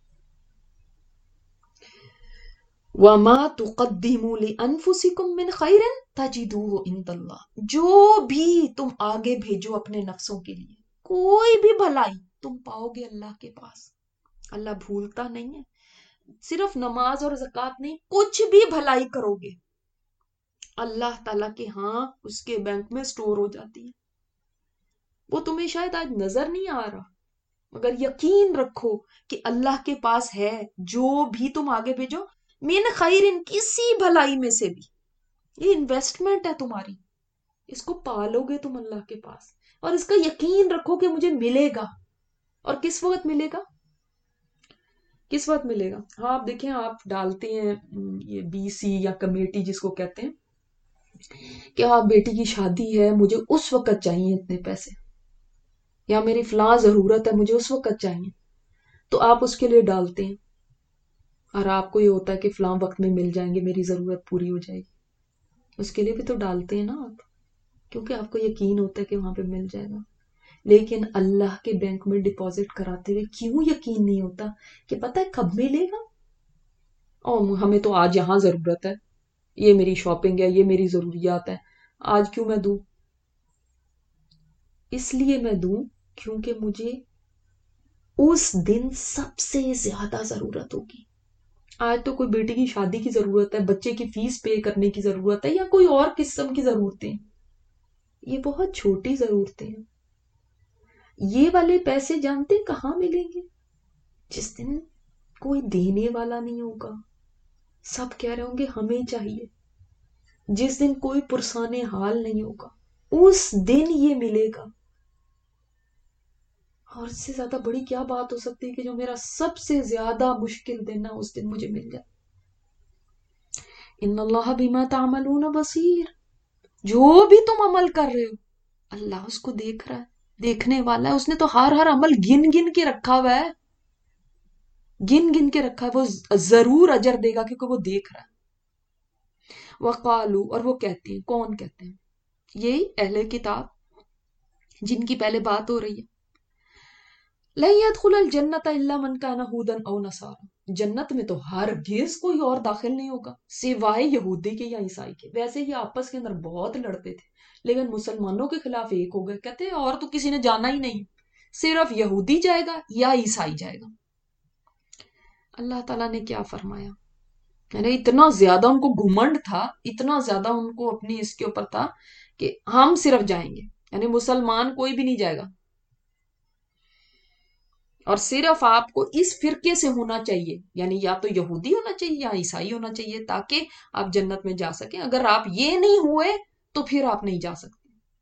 وَمَا تُقَدِّمُوا لِأَنفُسِكُم مِّن خَيْرٍ تَجِدُوهُ عِندَ اللَّهِ، جو بھی تم آگے بھیجو اپنے نفسوں کے لیے، کوئی بھی بھلائی تم پاؤ گے اللہ کے پاس، اللہ بھولتا نہیں ہے، صرف نماز اور زکوٰۃ نہیں، کچھ بھی بھلائی کرو گے اللہ تعالیٰ کے ہاں اس کے بینک میں سٹور ہو جاتی ہے، وہ تمہیں شاید آج نظر نہیں آ رہا، مگر یقین رکھو کہ اللہ کے پاس ہے، جو بھی تم آگے بھیجو من خیرن کسی بھلائی میں سے بھی. یہ انویسٹمنٹ ہے تمہاری، اس کو پالو گے تم اللہ کے پاس، اور اس کا یقین رکھو کہ مجھے ملے گا. اور کس وقت ملے گا؟ کس وقت ملے گا؟ ہاں آپ دیکھیں، آپ ڈالتے ہیں یہ بی سی یا کمیٹی جس کو کہتے ہیں کہ آپ بیٹی کی شادی ہے، مجھے اس وقت چاہیے اتنے پیسے، یا میری فلاں ضرورت ہے مجھے اس وقت چاہیے، تو آپ اس کے لیے ڈالتے ہیں، اور آپ کو یہ ہوتا ہے کہ فلاں وقت میں مل جائیں گے، میری ضرورت پوری ہو جائے گی. اس کے لیے بھی تو ڈالتے ہیں نا آپ، کیونکہ آپ کو یقین ہوتا ہے کہ وہاں پہ مل جائے گا. لیکن اللہ کے بینک میں ڈپازٹ کراتے ہوئے کیوں یقین نہیں ہوتا کہ پتہ ہے کب ملے گا؟ اور ہمیں تو آج یہاں ضرورت ہے، یہ میری شاپنگ ہے، یہ میری ضروریات ہے، آج کیوں میں دوں؟ اس لیے میں دوں کیونکہ مجھے اس دن سب سے زیادہ ضرورت ہوگی. آج تو کوئی بیٹی کی شادی کی ضرورت ہے، بچے کی فیس پے کرنے کی ضرورت ہے، یا کوئی اور قسم کی ضرورتیں، یہ بہت چھوٹی ضرورتیں ہیں. یہ والے پیسے جانتے کہاں ملیں گے؟ جس دن کوئی دینے والا نہیں ہوگا، سب کہہ رہے ہوں گے ہمیں چاہیے. جس دن کوئی پرسان حال نہیں ہوگا، اس دن یہ ملے گا. اور اس سے زیادہ بڑی کیا بات ہو سکتی ہے کہ جو میرا سب سے زیادہ مشکل دن ہے اس دن مجھے مل جائے. ان اللہ بما تعملون بصیر، جو بھی تم عمل کر رہے ہو اللہ اس کو دیکھ رہا ہے، دیکھنے والا ہے. اس نے تو ہر ہر عمل گن گن کے رکھا ہوا ہے، گن گن کے رکھا ہے. وہ ضرور اجر دے گا کیونکہ وہ دیکھ رہا ہے. وقالو، اور وہ کہتے ہیں، کون کہتے ہیں؟ یہی اہل کتاب جن کی پہلے بات ہو رہی ہے. لن يدخل الجنت الا من كان هودا او نصارى، جنت میں تو ہرگز کوئی اور داخل نہیں ہوگا سوائے یہودی کے یا عیسائی کے. ویسے یہ آپس کے اندر بہت لڑتے تھے، لیکن مسلمانوں کے خلاف ایک ہو گئے، کہتے ہیں اور تو کسی نے جانا ہی نہیں، صرف یہودی جائے گا یا عیسائی جائے گا. اللہ تعالیٰ نے کیا فرمایا؟ یعنی اتنا زیادہ ان کو گھمنڈ تھا، اتنا زیادہ ان کو اپنی اس کے اوپر تھا کہ ہم صرف جائیں گے، یعنی مسلمان کوئی بھی نہیں جائے گا، اور صرف آپ کو اس فرقے سے ہونا چاہیے، یعنی یا تو یہودی ہونا چاہیے یا عیسائی ہونا چاہیے تاکہ آپ جنت میں جا سکیں. اگر آپ یہ نہیں ہوئے تو پھر آپ نہیں جا سکتے.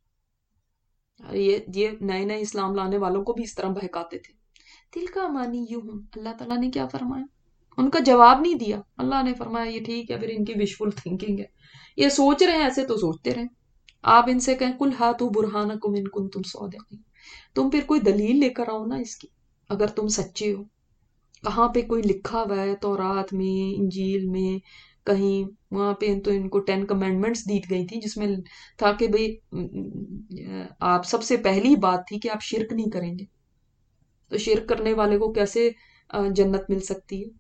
یہ یہ نئے نئے اسلام لانے والوں کو بھی اس طرح بہکاتے تھے. دل کا مانی یوں ہوں. اللہ تعالیٰ نے کیا فرمایا؟ ان کا جواب نہیں دیا. اللہ نے فرمایا یہ ٹھیک ہے، پھر ان کی وشفل تھنکنگ ہے، یہ سوچ رہے ہیں ایسے تو سوچتے رہیں. آپ ان سے کہیں کل ہاتو برہانکم ان کنتم صادقین، تم پھر کوئی دلیل لے کر آؤ نا اس کی اگر تم سچے ہو. کہاں پہ کوئی لکھا ہوا ہے تورات میں، انجیل میں، کہیں وہاں پہ تو ان کو ٹین کمینڈمنٹس دی گئی تھی جس میں تھا کہ بھئی آپ سب سے پہلی بات تھی کہ آپ شرک نہیں کریں گے. تو شرک کرنے والے کو کیسے جنت مل سکتی ہے؟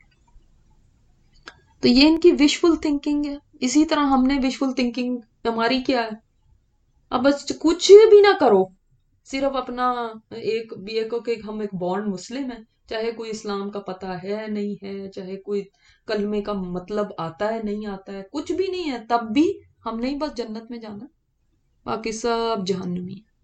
تو یہ ان کی وشفل تھنکنگ ہے. اسی طرح ہم نے وشفل تھنکنگ ہماری کیا ہے؟ اب بس کچھ بھی نہ کرو، صرف اپنا ایک بھی ایک کہ ہم ایک بانڈ مسلم ہیں، چاہے کوئی اسلام کا پتہ ہے نہیں ہے، چاہے کوئی کلمے کا مطلب آتا ہے نہیں آتا ہے، کچھ بھی نہیں ہے، تب بھی ہم نہیں بس جنت میں جانا، باقی سب جہنمی ہے.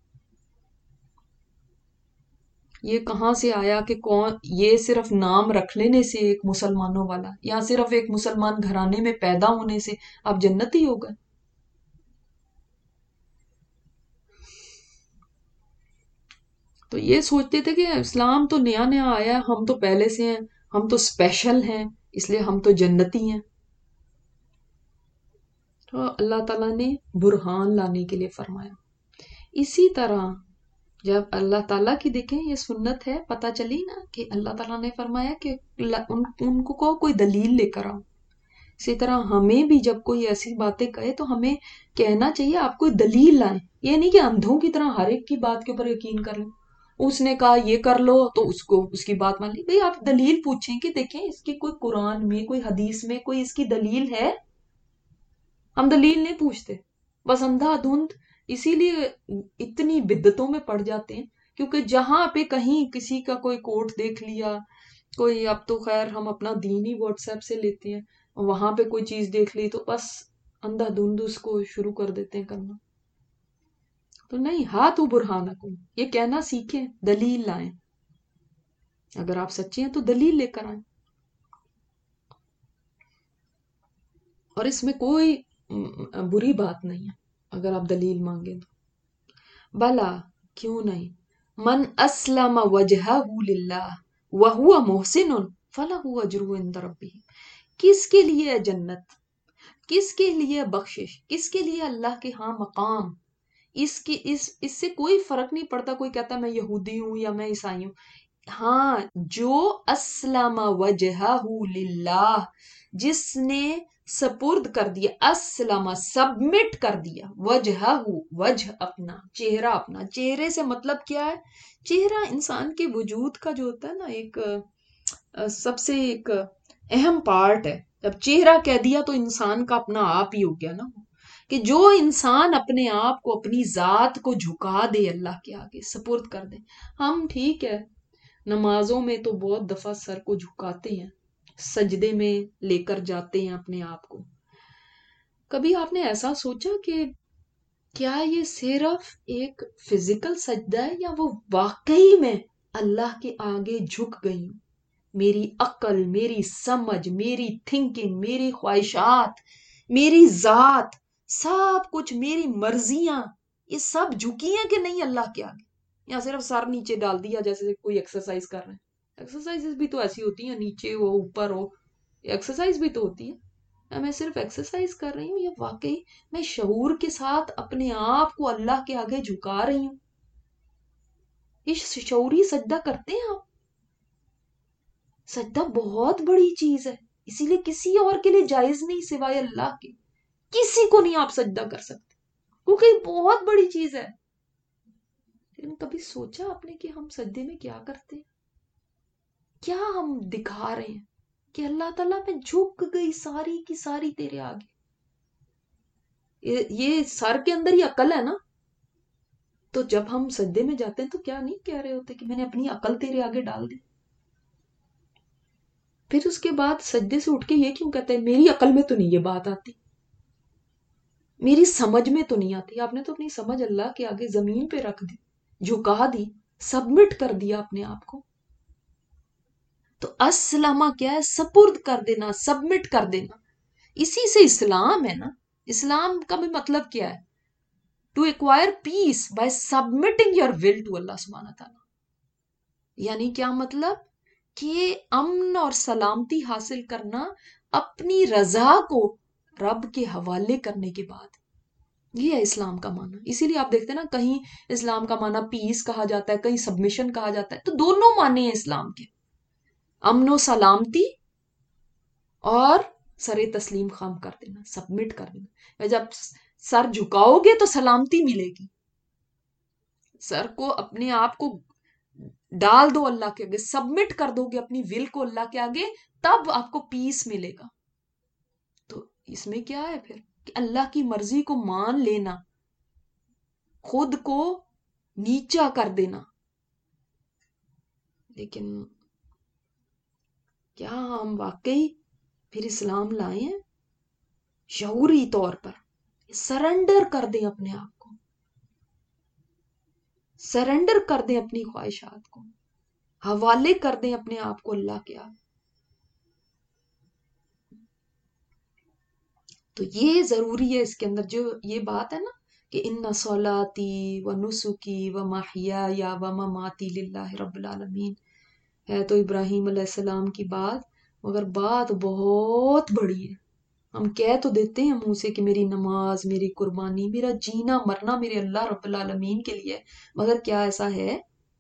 یہ کہاں سے آیا کہ کون یہ صرف نام رکھ لینے سے ایک مسلمانوں والا، یا صرف ایک مسلمان گھرانے میں پیدا ہونے سے آپ جنتی ہو گئے؟ تو یہ سوچتے تھے کہ اسلام تو نیا نیا آیا ہے، ہم تو پہلے سے ہیں، ہم تو اسپیشل ہیں، اس لیے ہم تو جنتی ہیں. تو اللہ تعالیٰ نے برہان لانے کے لیے فرمایا. اسی طرح جب اللہ تعالیٰ کی دیکھیں یہ سنت ہے، پتہ چلی نا کہ اللہ تعالیٰ نے فرمایا کہ ان, ان کو کوئی دلیل لے کر آؤ. اسی طرح ہمیں بھی جب کوئی ایسی باتیں کہے تو ہمیں کہنا چاہیے آپ کوئی دلیل لائیں. یہ نہیں کہ اندھوں کی طرح ہر ایک کی بات کے اوپر یقین کر لیں، اس نے کہا یہ کر لو تو اس کو اس کی بات مان لی. بھئی آپ دلیل پوچھیں کہ دیکھیں اس کی کوئی قرآن میں، کوئی حدیث میں کوئی اس کی دلیل ہے. ہم دلیل نہیں پوچھتے، بس اندھا دھند اسی لیے اتنی بدعتوں میں پڑ جاتے ہیں کیونکہ جہاں پہ کہیں کسی کا کوئی کوٹ دیکھ لیا، کوئی، اب تو خیر ہم اپنا دین ہی واٹس ایپ سے لیتے ہیں، وہاں پہ کوئی چیز دیکھ لی تو بس اندھا دھند اس کو شروع کر دیتے ہیں کرنا. تو نہیں، ہاتھو برہانکم، یہ کہنا سیکھیں، دلیل لائیں. اگر آپ سچے ہیں تو دلیل لے کر آئیں. اور اس میں کوئی بری بات نہیں ہے اگر آپ دلیل مانگیں تو. بلا کیوں نہیں. من اسلم وجہہ للہ وہو محسن فلہ اجرہ عند ربہ. کس کے لیے ہے جنت، کس کے لیے بخشش، کس کے لیے اللہ کے ہاں مقام. اس کی اس اس سے کوئی فرق نہیں پڑتا کوئی کہتا میں یہودی ہوں یا میں عیسائی ہوں. ہاں جو اسلم وجہہ للہ، جس نے سپرد کر دیا، اسلم سبمٹ کر دیا، وجہہ وجہ اپنا، چہرہ اپنا. چہرے سے مطلب کیا ہے؟ چہرہ انسان کے وجود کا جو ہوتا ہے نا ایک سب سے ایک اہم پارٹ ہے. جب چہرہ کہہ دیا تو انسان کا اپنا آپ ہی ہو گیا نا، کہ جو انسان اپنے آپ کو اپنی ذات کو جھکا دے اللہ کے آگے سپرد کر دے. ہم ٹھیک ہے نمازوں میں تو بہت دفعہ سر کو جھکاتے ہیں، سجدے میں لے کر جاتے ہیں اپنے آپ کو. کبھی آپ نے ایسا سوچا کہ کیا یہ صرف ایک فزیکل سجدہ ہے یا وہ واقعی میں اللہ کے آگے جھک گئی ہوں؟ میری عقل، میری سمجھ، میری تھنکنگ، میری خواہشات، میری ذات، سب کچھ، میری مرضیاں، یہ سب جھکی ہیں کہ نہیں اللہ کے آگے؟ یا صرف سر نیچے ڈال دیا جیسے کوئی ایکسرسائز کر رہے ہیں؟ ایکسرسائز بھی تو ایسی ہوتی ہیں، نیچے ہو اوپر ہو، ایکسرسائز بھی تو ہوتی ہے. میں صرف ایکسرسائز کر رہی ہوں یا واقعی میں شعور کے ساتھ اپنے آپ کو اللہ کے آگے جھکا رہی ہوں؟ یہ شعوری سجدہ کرتے ہیں آپ؟ سجدہ بہت بڑی چیز ہے، اسی لیے کسی اور کے لیے جائز نہیں سوائے اللہ کے. کسی کو نہیں آپ سجدہ کر سکتے کیونکہ یہ بہت بڑی چیز ہے. لیکن کبھی سوچا آپ نے کہ ہم سجدے میں کیا کرتے ہیں؟ کیا ہم دکھا رہے ہیں کہ اللہ تعالیٰ میں جھک گئی ساری کی ساری تیرے آگے. یہ سر کے اندر ہی عقل ہے نا. تو جب ہم سجدے میں جاتے ہیں تو کیا نہیں کہہ رہے ہوتے کہ میں نے اپنی عقل تیرے آگے ڈال دی. پھر اس کے بعد سجدے سے اٹھ کے یہ کیوں کہتے ہیں میری عقل میں تو نہیں یہ بات آتی، میری سمجھ میں تو نہیں آتی. آپ نے تو اپنی سمجھ اللہ کے آگے زمین پہ رکھ دی، جھکا دی، سبمٹ کر دیا اپنے آپ کو. تو اسلامہ کیا ہے؟ سپرد کر دینا، سبمٹ کر دینا. اسی سے اسلام ہے نا. اسلام کا بھی مطلب کیا ہے؟ To acquire peace by submitting your will to Allah سبحانہ تعالیٰ. یعنی کیا مطلب؟ کہ امن اور سلامتی حاصل کرنا اپنی رضا کو رب کے حوالے کرنے کے بعد. یہ ہے اسلام کا معنی. اسی لیے آپ دیکھتے ہیں نا کہیں اسلام کا معنی پیس کہا جاتا ہے، کہیں سبمیشن کہا جاتا ہے. تو دونوں معنی ہیں اسلام کے، امن و سلامتی اور سر تسلیم خام کر دینا، سبمٹ کر دینا. جب سر جھکاؤ گے تو سلامتی ملے گی. سر کو اپنے آپ کو ڈال دو اللہ کے آگے، سبمٹ کر دو گے اپنی ول کو اللہ کے آگے، تب آپ کو پیس ملے گا. تو اس میں کیا ہے پھر؟ کہ اللہ کی مرضی کو مان لینا، خود کو نیچا کر دینا. لیکن کیا ہم واقعی پھر اسلام لائے ہیں؟ شعوری طور پر سرنڈر کر دیں اپنے آپ کو، سرنڈر کر دیں اپنی خواہشات کو، حوالے کر دیں اپنے آپ کو اللہ کے آگے. تو یہ ضروری ہے اس کے اندر جو یہ بات ہے نا کہ ان صلاتی و نسکی و محیای و مماتی للہ رب العالمین. ہے تو ابراہیم علیہ السلام کی بات، مگر بات بہت بڑی ہے. ہم کہہ تو دیتے ہیں منہ سے کہ میری نماز، میری قربانی، میرا جینا مرنا میرے اللہ رب العالمین کے لیے، مگر کیا ایسا ہے؟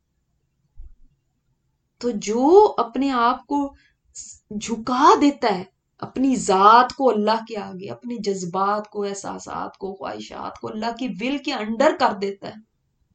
تو جو اپنے آپ کو جھکا دیتا ہے، اپنی ذات کو اللہ کے آگے، اپنے جذبات کو، احساسات کو، خواہشات کو اللہ کی ول کے انڈر کر دیتا ہے.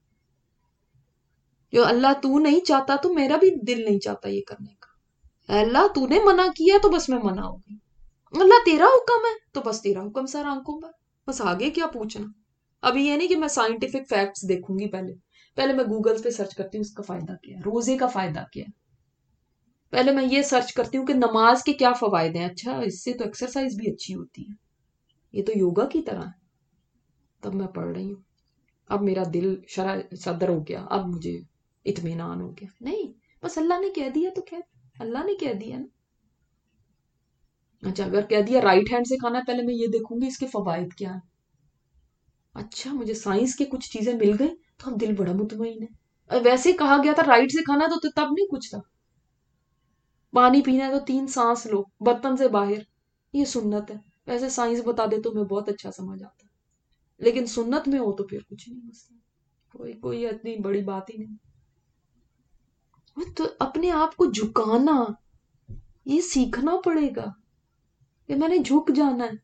جو اللہ تو نہیں چاہتا تو میرا بھی دل نہیں چاہتا یہ کرنے کا. اللہ تو نے منع کیا تو بس میں منع ہو گئی. اللہ تیرا حکم ہے تو بس تیرا حکم سر آنکھوں پر، بس آگے کیا پوچھنا. ابھی یہ نہیں کہ میں سائنٹیفک فیکٹس دیکھوں گی، پہلے پہلے میں گوگل پہ سرچ کرتی ہوں اس کا فائدہ کیا ہے، روزے کا فائدہ کیا ہے. پہلے میں یہ سرچ کرتی ہوں کہ نماز کے کیا فوائد ہیں. اچھا اس سے تو ایکسرسائز بھی اچھی ہوتی ہے، یہ تو یوگا کی طرح ہے. تب میں پڑھ رہی ہوں، اب میرا دل شرح صدر ہو گیا، اب مجھے اطمینان ہو گیا. نہیں، بس اللہ نے کہہ دیا تو خیر، اللہ نے کہہ دیا نا. اچھا اگر کہہ دیا رائٹ ہینڈ سے کھانا ہے، پہلے میں یہ دیکھوں گی اس کے فوائد کیا ہیں. اچھا مجھے سائنس کے کچھ چیزیں مل گئی تو ہم دل بڑا مطمئن ہے. ویسے کہا گیا تھا رائٹ سے کھانا تو تب نہیں کچھ تھا. پانی پینا ہے تو تین سانس لو برتن سے باہر، یہ سنت ہے. ویسے سائنس بتا دے تو میں بہت اچھا سمجھ آتا، لیکن سنت میں ہو تو پھر کچھ نہیں مسئلہ، کوئی کوئی اتنی بڑی بات ہی نہیں. تو اپنے آپ کو جھکانا یہ سیکھنا پڑے گا کہ میں نے جھک جانا ہے.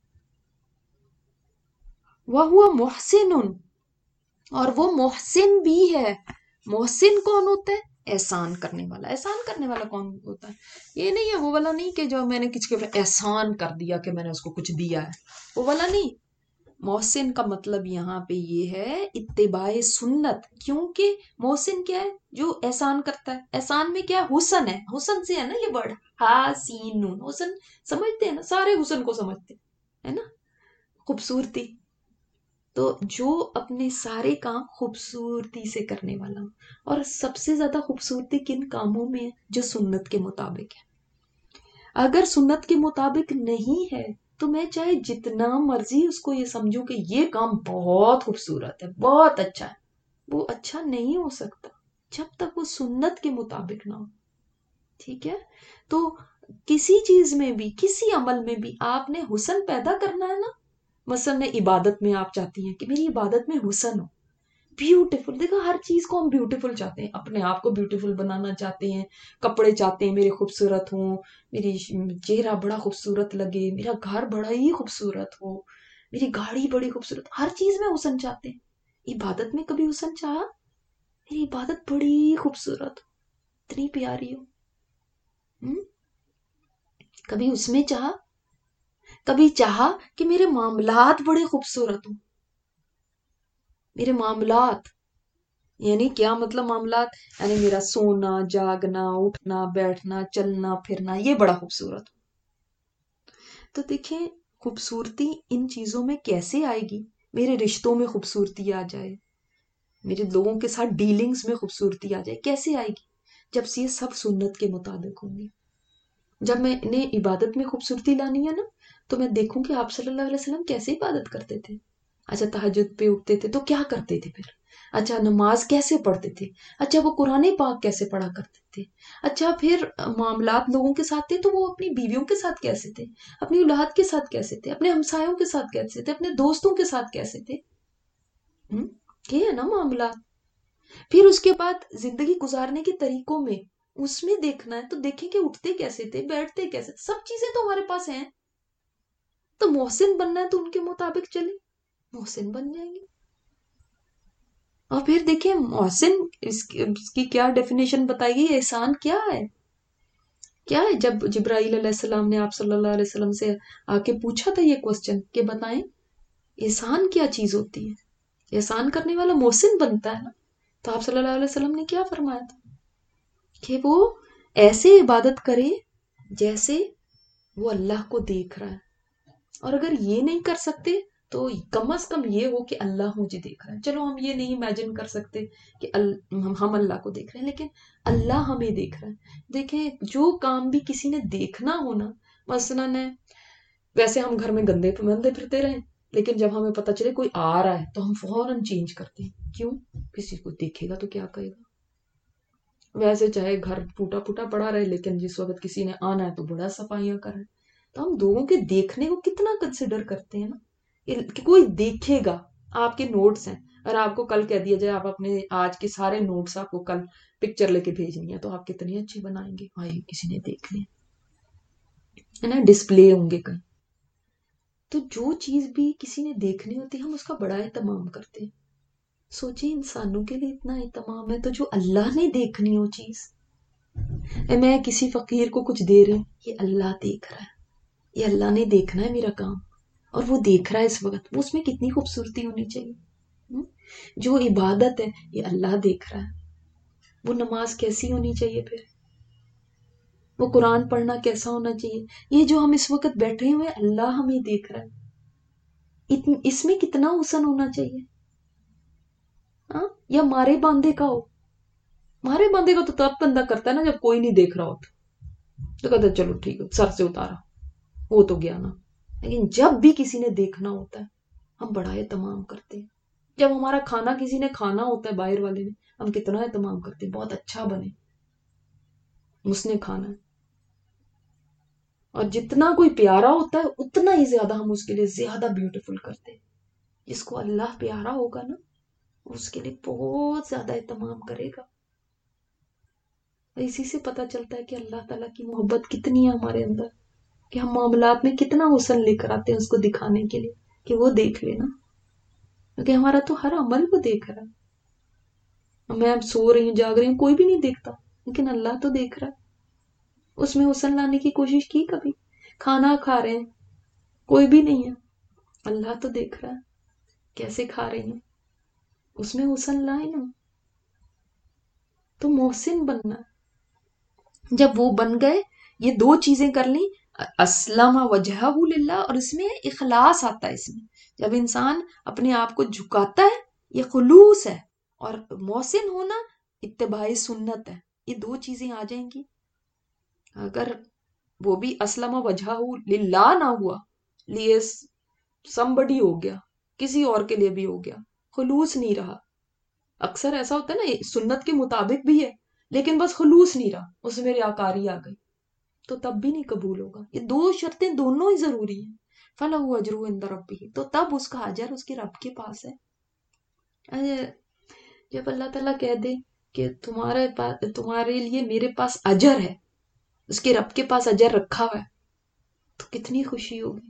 وہ ہوا محسن، اور وہ محسن بھی ہے. محسن کون ہوتا ہے؟ احسان کرنے والا. احسان کرنے والا کون ہوتا ہے؟ یہ نہیں ہے وہ والا نہیں کہ جو میں نے کسی کے اوپر احسان کر دیا کہ میں نے اس کو کچھ دیا ہے، وہ والا نہیں. محسن کا مطلب یہاں پہ یہ ہے اتباع سنت. کیونکہ محسن کیا ہے؟ جو احسان کرتا ہے. احسان میں کیا حسن ہے؟ حسن سے ہے نا یہ ورڈ، حسین نون. حسن سمجھتے ہیں نا، سارے حسن کو سمجھتے ہیں نا، خوبصورتی. تو جو اپنے سارے کام خوبصورتی سے کرنے والا ہوں. اور سب سے زیادہ خوبصورتی کن کاموں میں ہے؟ جو سنت کے مطابق ہے. اگر سنت کے مطابق نہیں ہے تو میں چاہے جتنا مرضی اس کو یہ سمجھوں کہ یہ کام بہت خوبصورت ہے، بہت اچھا ہے، وہ اچھا نہیں ہو سکتا جب تک وہ سنت کے مطابق نہ ہو. ٹھیک ہے؟ تو کسی چیز میں بھی، کسی عمل میں بھی آپ نے حسن پیدا کرنا ہے نا. مثلا عبادت میں آپ چاہتی ہیں کہ میری عبادت میں حسن ہو، بیوٹیفل. دیکھو ہر چیز کو ہم بیوٹیفل چاہتے ہیں، اپنے آپ کو بیوٹیفل بنانا چاہتے ہیں، کپڑے چاہتے ہیں میرے خوبصورت ہوں، میری چہرہ بڑا خوبصورت لگے، میرا گھر بڑا ہی خوبصورت ہو، میری گاڑی بڑی خوبصورت. ہر چیز میں حسن چاہتے ہیں. عبادت میں کبھی حسن چاہا؟ میری عبادت بڑی خوبصورت ہو، اتنی پیاری ہو. ہم؟ کبھی اس میں چاہا؟ کبھی چاہا کہ میرے معاملات بڑے خوبصورت ہوں. میرے معاملات یعنی کیا مطلب معاملات؟ یعنی میرا سونا جاگنا اٹھنا بیٹھنا چلنا پھرنا یہ بڑا خوبصورت ہو. تو دیکھیں خوبصورتی ان چیزوں میں کیسے آئے گی؟ میرے رشتوں میں خوبصورتی آ جائے، میرے لوگوں کے ساتھ ڈیلنگز میں خوبصورتی آ جائے. کیسے آئے گی؟ جب سے یہ سب سنت کے مطابق ہوں گی. جب میں نے عبادت میں خوبصورتی لانی ہے نا تو میں دیکھوں کہ آپ صلی اللہ علیہ وسلم کیسے عبادت کرتے تھے. اچھا تہجد پہ اٹھتے تھے تو کیا کرتے تھے پھر؟ اچھا نماز کیسے پڑھتے تھے؟ اچھا وہ قرآن پاک کیسے پڑھا کرتے تھے؟ اچھا پھر معاملات لوگوں کے ساتھ تھے تو وہ اپنی بیویوں کے ساتھ کیسے تھے، اپنی اولاد کے ساتھ کیسے تھے، اپنے ہمسایوں کے ساتھ کیسے تھے، اپنے دوستوں کے ساتھ کیسے تھے. ہم؟ یہ ہے نا معاملات. پھر اس کے بعد زندگی گزارنے کے طریقوں میں اس میں دیکھنا ہے تو دیکھیں کہ اٹھتے کیسے تھے، بیٹھتے کیسے تھے. سب چیزیں تو ہمارے پاس ہیں. تو محسن بننا ہے تو ان کے مطابق چلے، محسن بن جائیں گے. اور پھر دیکھیں محسن اس کی, اس کی کیا ڈیفینیشن بتائی گئی. احسان کیا ہے؟ کیا ہے؟ جب جبرائیل علیہ السلام نے آپ صلی اللہ علیہ وسلم سے آ کے پوچھا تھا یہ کوسچن کہ بتائیں احسان کیا چیز ہوتی ہے، احسان کرنے والا محسن بنتا ہے نا. تو آپ صلی اللہ علیہ وسلم نے کیا فرمایا تھا کہ وہ ایسے عبادت کرے جیسے وہ اللہ کو دیکھ رہا ہے. اور اگر یہ نہیں کر سکتے تو کم از کم یہ ہو کہ اللہ مجھے دیکھ رہا ہے. چلو ہم یہ نہیں امیجن کر سکتے کہ ہم اللہ کو دیکھ رہے ہیں، لیکن اللہ ہمیں دیکھ رہا ہے. دیکھیں جو کام بھی کسی نے دیکھنا ہونا، مثلا ویسے ہم گھر میں گندے گندے پھرتے رہیں، لیکن جب ہمیں پتہ چلے کوئی آ رہا ہے تو ہم فوراً چینج کرتے ہیں. کیوں؟ کسی کو دیکھے گا تو کیا کہے گا. ویسے چاہے گھر ٹوٹا پھوٹا پڑا رہے لیکن جس وقت کسی نے آنا ہے تو بڑا صفائیاں کریں. تو ہم لوگوں کے دیکھنے کو کتنا کنسیڈر کرتے ہیں نا کہ کوئی دیکھے گا. آپ کے نوٹس ہیں اور آپ کو کل کہہ دیا جائے آپ اپنے آج کے سارے نوٹس آپ کو کل پکچر لے کے بھیجنی ہے تو آپ کتنی اچھی بنائیں گے. بھائی کسی نے دیکھ لیا ہے نا، ڈسپلے ہوں گے کہیں. تو جو چیز بھی کسی نے دیکھنی ہوتی ہے ہم اس کا بڑا اہتمام کرتے ہیں. سوچیں انسانوں کے لیے اتنا اہتمام ہے تو جو اللہ نے دیکھنی ہو چیز. میں کسی فقیر کو کچھ دے رہی ہوں، یہ اللہ دیکھ رہا ہے، یہ اللہ نے دیکھنا ہے میرا کام اور وہ دیکھ رہا ہے اس وقت. وہ اس میں کتنی خوبصورتی ہونی چاہیے. جو عبادت ہے یہ اللہ دیکھ رہا ہے. وہ نماز کیسی ہونی چاہیے، پھر وہ قرآن پڑھنا کیسا ہونا چاہیے. یہ جو ہم اس وقت بیٹھے ہوئے اللہ ہمیں دیکھ رہا ہے، اس میں کتنا حسن ہونا چاہیے. ہاں یا مارے باندے کا ہو. مارے باندے کا تو تب بندہ کرتا ہے نا جب کوئی نہیں دیکھ رہا ہوتا، تو کہتا چلو ٹھیک ہے سر سے اتارا. وہ تو گیا نا. لیکن جب بھی کسی نے دیکھنا ہوتا ہے ہم بڑا اہتمام کرتے ہیں. جب ہمارا کھانا کسی نے کھانا ہوتا ہے باہر والے نے, ہم کتنا اہتمام کرتے ہیں, بہت اچھا بنے, اس نے کھانا ہے. اور جتنا کوئی پیارا ہوتا ہے اتنا ہی زیادہ ہم اس کے لیے زیادہ بیوٹیفل کرتے ہیں. جس کو اللہ پیارا ہوگا نا اس کے لیے بہت زیادہ اہتمام کرے گا. اسی سے پتا چلتا ہے کہ اللہ تعالیٰ کی محبت کتنی ہے ہمارے اندر, کہ ہم معاملات میں کتنا حسن لے کر آتے ہیں اس کو دکھانے کے لیے کہ وہ دیکھ لینا, کیونکہ ہمارا تو ہر عمل کو دیکھ رہا ہے. میں اب سو رہی ہوں جاگ رہی ہوں کوئی بھی نہیں دیکھتا, لیکن اللہ تو دیکھ رہا ہے. اس میں حسن لانے کی کوشش کی کبھی؟ کھانا کھا رہے ہیں کوئی بھی نہیں ہے, اللہ تو دیکھ رہا ہے کیسے کھا رہی ہوں, اس میں حسن لائے نا. تو محسن بننا, جب وہ بن گئے, یہ دو چیزیں کر لی, اسلم وجہہ للہ, اور اس میں اخلاص آتا ہے. اس میں جب انسان اپنے آپ کو جھکاتا ہے یہ خلوص ہے, اور محسن ہونا اتباع سنت ہے. یہ دو چیزیں آ جائیں گی. اگر وہ بھی اسلم وجہہ للہ نہ ہوا, لیے somebody ہو گیا, کسی اور کے لیے بھی ہو گیا, خلوص نہیں رہا. اکثر ایسا ہوتا ہے نا سنت کے مطابق بھی ہے لیکن بس خلوص نہیں رہا, اس میں ریاکاری آ گئی, تو تب بھی نہیں قبول ہوگا. یہ دو شرطیں دونوں ہی ضروری ہیں. فَلَهُ أَجْرُهُ عِندَ رَبِّهِ, تو تب اس کا اجر اس کے رب کے پاس ہے. جب اللہ تعالیٰ کہہ دے کہ تمہارے پاس, تمہارے لیے میرے پاس اجر ہے, اس کے رب کے پاس اجر رکھا ہوا ہے, تو کتنی خوشی ہوگی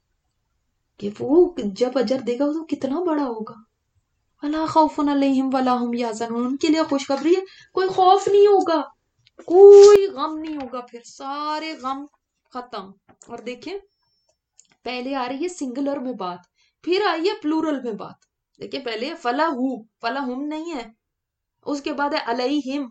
کہ وہ جب اجر دے گا تو کتنا بڑا ہوگا. وَلَا خَوْفٌ عَلَيْهِمْ وَلَا هُمْ يَحْزَنُونَ, ان کے لیے خوشخبری ہے, کوئی خوف نہیں ہوگا, کوئی غم نہیں ہوگا, پھر سارے غم ختم. اور دیکھیں پہلے آ رہی ہے سنگولر میں بات, پھر آئی ہے پلورل میں بات. دیکھیں پہلے فَلَهُ, فَلَهُمْ نہیں ہے, اس کے بعد ہے علیہم.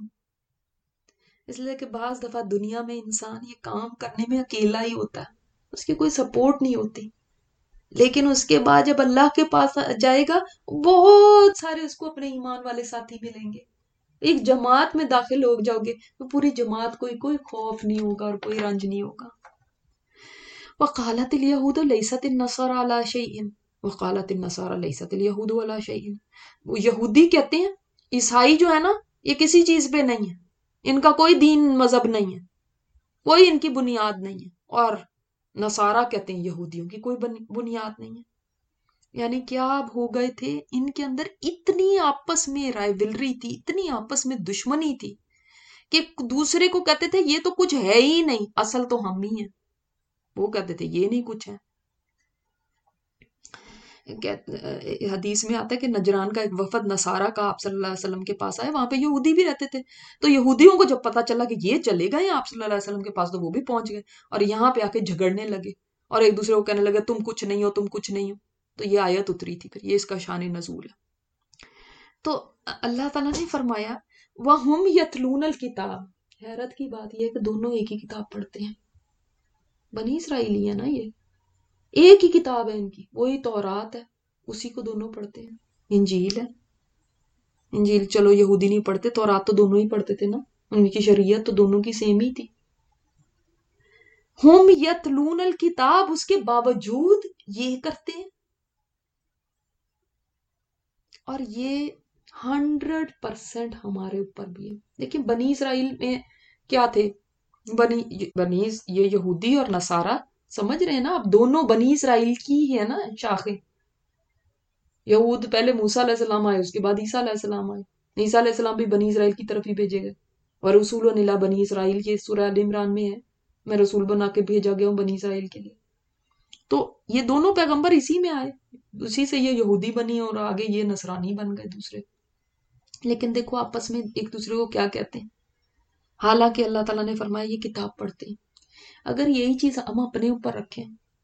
اس لیے کہ بعض دفعہ دنیا میں انسان یہ کام کرنے میں اکیلا ہی ہوتا ہے, اس کی کوئی سپورٹ نہیں ہوتی, لیکن اس کے بعد جب اللہ کے پاس جائے گا بہت سارے اس کو اپنے ایمان والے ساتھی ملیں گے. ایک جماعت میں داخل ہو جاؤ گے تو پوری جماعت کوئی کوئی خوف نہیں ہوگا اور کوئی رنج نہیں ہوگا. وَقَالَتِ الْيَهُودُ لَيْسَتِ النَّصَارَىٰ عَلَىٰ شَيْءٍ وَقَالَتِ النَّصَارَىٰ لَيْسَتِ الْيَهُودُ عَلَىٰ شَيْءٍ. وہ یہودی کہتے ہیں عیسائی جو ہے نا یہ کسی چیز پہ نہیں ہے, ان کا کوئی دین مذہب نہیں ہے, کوئی ان کی بنیاد نہیں ہے. اور نصارہ کہتے ہیں یہودیوں کی کوئی بنیاد نہیں ہے. یعنی کیا اب ہو گئے تھے ان کے اندر, اتنی آپس میں رائیولری تھی, اتنی آپس میں دشمنی تھی کہ دوسرے کو کہتے تھے یہ تو کچھ ہے ہی نہیں, اصل تو ہم ہی ہیں. وہ کہتے تھے یہ نہیں کچھ ہے. حدیث میں آتا ہے کہ نجران کا ایک وفد نصارہ کا آپ صلی اللہ علیہ وسلم کے پاس آئے, وہاں پہ یہودی بھی رہتے تھے. تو یہودیوں کو جب پتا چلا کہ یہ چلے گئے آپ صلی اللہ علیہ وسلم کے پاس تو وہ بھی پہنچ گئے اور یہاں پہ آ کے جھگڑنے لگے اور ایک دوسرے کو کہنے لگے تم کچھ نہیں ہو, تم کچھ نہیں ہو. تو یہ آیت اتری تھی, پھر یہ اس کا شان نزول ہے. تو اللہ تعالیٰ نے فرمایا وَهُمْ يَتْلُونَ الْكِتَابَ. حیرت کی بات یہ ہے کہ دونوں ایک ہی کتاب پڑھتے ہیں. بنی اسرائیلی ہے نا, یہ ایک ہی کتاب ہے ان کی, وہی تورات ہے, اسی کو دونوں پڑھتے ہیں. انجیل ہے, انجیل چلو یہودی نہیں پڑھتے, تورات تو دونوں ہی پڑھتے تھے نا, ان کی شریعت تو دونوں کی سیم ہی تھی. ہم یتلون الکتاب, اس کے باوجود یہ کرتے ہیں. اور یہ ہنڈریڈ پرسینٹ ہمارے اوپر بھی ہے. دیکھیں بنی اسرائیل میں کیا تھے, بنی بنی یہ یہودی اور نصارہ, سمجھ رہے ہیں نا, اب دونوں بنی اسرائیل کی ہے نا شاخیں. یہود پہلے موسیٰ علیہ السلام آئے, اس کے بعد عیسیٰ علیہ السلام آئے. عیسیٰ علیہ السلام بھی بنی اسرائیل کی طرف ہی بھیجے گئے. ورسول الی بنی اسرائیل کے سورہ ال عمران میں ہے, میں رسول بنا کے بھیجا گیا ہوں بنی اسرائیل کے لیے. تو یہ دونوں پیغمبر اسی میں آئے, اسی سے یہ یہودی بنی اور آگے یہ نصرانی بن گئے دوسرے. لیکن دیکھو آپس میں ایک دوسرے کو کیا کہتے ہیں, حالانکہ اللہ تعالیٰ نے فرمایا یہ کتاب پڑھتے ہیں. اگر یہی چیز ہم اپنے اوپر رکھیں,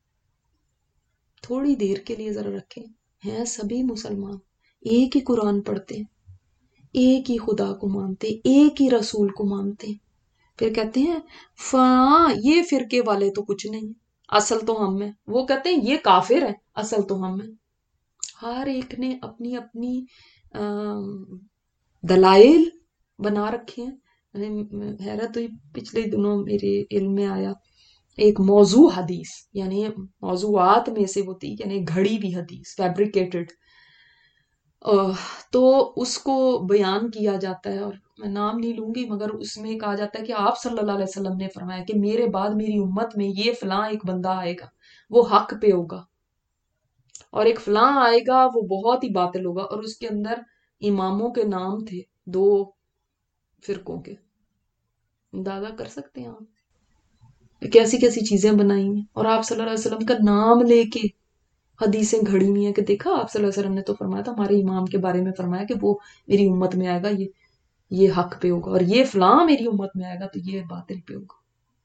تھوڑی دیر کے لیے ذرا رکھیں, ہیں سبھی مسلمان, ایک ہی قرآن پڑھتے ہیں, ایک ہی خدا کو مانتے, ایک ہی رسول کو مانتے, پھر کہتے ہیں فاں یہ فرقے والے تو کچھ نہیں, اصل تو ہم ہیں. وہ کہتے ہیں یہ کافر ہیں, اصل تو ہم ہیں. ہر ایک نے اپنی اپنی دلائل بنا رکھے ہیں. حیرت ہوئی, پچھلے دنوں میرے علم میں آیا ایک موضوع حدیث یعنی موضوعات میں سے ہوتی یعنی گھڑی بھی حدیث فیبریکیٹڈ، تو اس کو بیان کیا جاتا ہے، اور میں نام نہیں لوں گی مگر اس میں کہا جاتا ہے کہ آپ صلی اللہ علیہ وسلم نے فرمایا کہ میرے بعد میری امت میں یہ فلاں ایک بندہ آئے گا وہ حق پہ ہوگا، اور ایک فلاں آئے گا وہ بہت ہی باطل ہوگا، اور اس کے اندر اماموں کے نام تھے دو فرقوں کے. اندازہ کر سکتے ہیں آپ کیسی کیسی چیزیں بنائی ہیں، اور آپ صلی اللہ علیہ وسلم کا نام لے کے حدیثیں گھڑی ہوئی ہیں کہ دیکھا آپ صلی اللہ علیہ وسلم نے تو فرمایا تھا، ہمارے امام کے بارے میں فرمایا کہ وہ میری امت میں آئے گا یہ یہ حق پہ ہوگا، اور یہ فلاں میری امت میں آئے گا تو یہ باطل پہ ہوگا.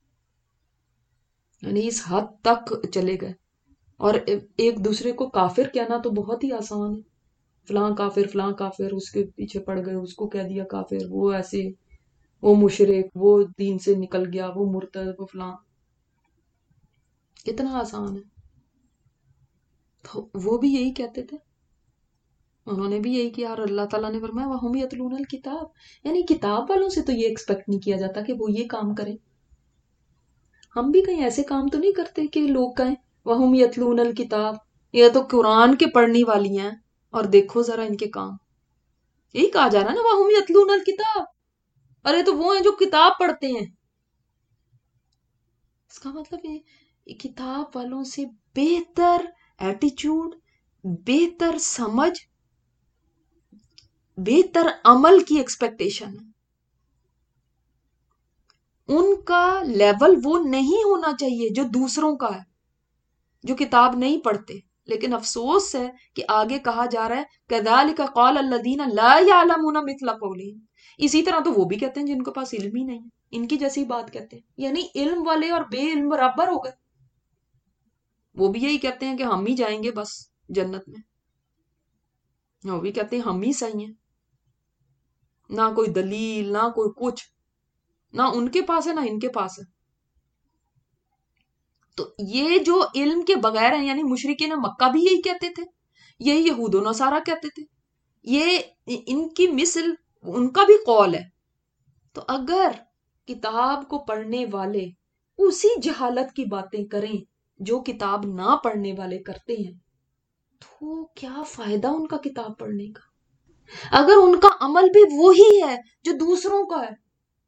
یعنی اس حد تک چلے گئے. اور ایک دوسرے کو کافر کہنا تو بہت ہی آسان ہے، فلاں کافر فلاں کافر، اس کے پیچھے پڑ گئے، اس کو کہہ دیا کافر، وہ ایسے، وہ مشرک، وہ دین سے نکل گیا، وہ مرتد، وہ فلاں، کتنا آسان ہے. تو وہ بھی یہی کہتے تھے، انہوں نے بھی یہی کیا، اور اللہ تعالیٰ نے فرمایا وَهُمْ يَتْلُونَ الْكِتَابَ، یعنی کتاب والوں سے تو یہ ایکسپیکٹ نہیں کیا جاتا کہ وہ یہ کام کریں. ہم بھی کہیں ایسے کام تو نہیں کرتے کہ لوگ کہیں وَهُمْ يَتْلُونَ الْكِتَابَ، یہ تو قرآن کے پڑھنے والی ہیں، اور دیکھو ذرا ان کے کام. یہی کہا جا رہا ہے نا وَهُمْ يَتْلُونَ الْكِتَابَ، ارے تو وہ ہیں جو کتاب پڑھتے ہیں. اس کا مطلب یہ کتاب والوں سے بہتر ایٹیچیوڈ، بہتر سمجھ، بہتر عمل کی ایکسپیکٹیشن ہے. ان کا لیول وہ نہیں ہونا چاہیے جو دوسروں کا ہے، جو کتاب نہیں پڑھتے. لیکن افسوس ہے کہ آگے کہا جا رہا ہے كَذَلِكَ قَالَ الَّذِينَ لَا يَعْلَمُونَ مِثْلَ قَوْلِهِمْ، اسی طرح تو وہ بھی کہتے ہیں جن کے پاس علم ہی نہیں ہے، ان کی جیسی بات کہتے ہیں. یعنی علم والے اور بے علم برابر ہو گئے. وہ بھی یہی کہتے ہیں کہ ہم ہی جائیں گے بس جنت میں، وہ بھی کہتے ہیں ہم ہی صحیح ہیں، نہ کوئی دلیل، نہ کوئی کچھ، نہ ان کے پاس ہے نہ ان کے پاس ہے. تو یہ جو علم کے بغیر ہیں، یعنی مشرکین مکہ بھی یہی کہتے تھے، یہی یہود و نصارہ کہتے تھے، یہ ان کی مثل ان کا بھی قول ہے. تو اگر کتاب کو پڑھنے والے اسی جہالت کی باتیں کریں جو کتاب نہ پڑھنے والے کرتے ہیں، تو کیا فائدہ ان کا کتاب پڑھنے کا؟ اگر ان کا عمل بھی وہی ہے جو دوسروں کا ہے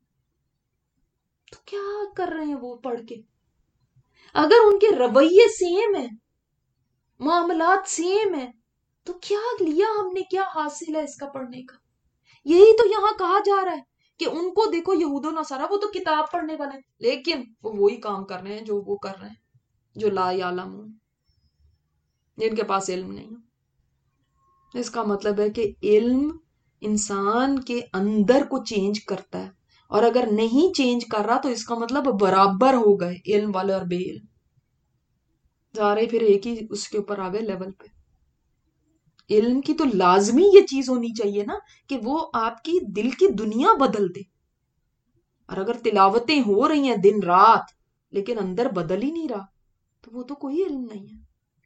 تو کیا کر رہے ہیں وہ پڑھ کے؟ اگر ان کے رویے سیم ہیں، معاملات سیم ہیں، تو کیا لیا ہم نے، کیا حاصل ہے اس کا پڑھنے کا؟ یہی تو یہاں کہا جا رہا ہے کہ ان کو دیکھو یہود و نصارہ، وہ تو کتاب پڑھنے والے ہیں لیکن وہ وہی کام کر رہے ہیں جو وہ کر رہے ہیں، جو لا یعلمون، جن کے پاس علم نہیں. اس کا مطلب ہے کہ علم انسان کے اندر کو چینج کرتا ہے، اور اگر نہیں چینج کر رہا تو اس کا مطلب برابر ہو گئے علم والے اور بے علم، سارے پھر ایک ہی اس کے اوپر آ گئے لیول پہ. علم کی تو لازمی یہ چیز ہونی چاہیے نا کہ وہ آپ کی دل کی دنیا بدل دے. اور اگر تلاوتیں ہو رہی ہیں دن رات لیکن اندر بدل ہی نہیں رہا تو وہ تو کوئی علم نہیں ہے.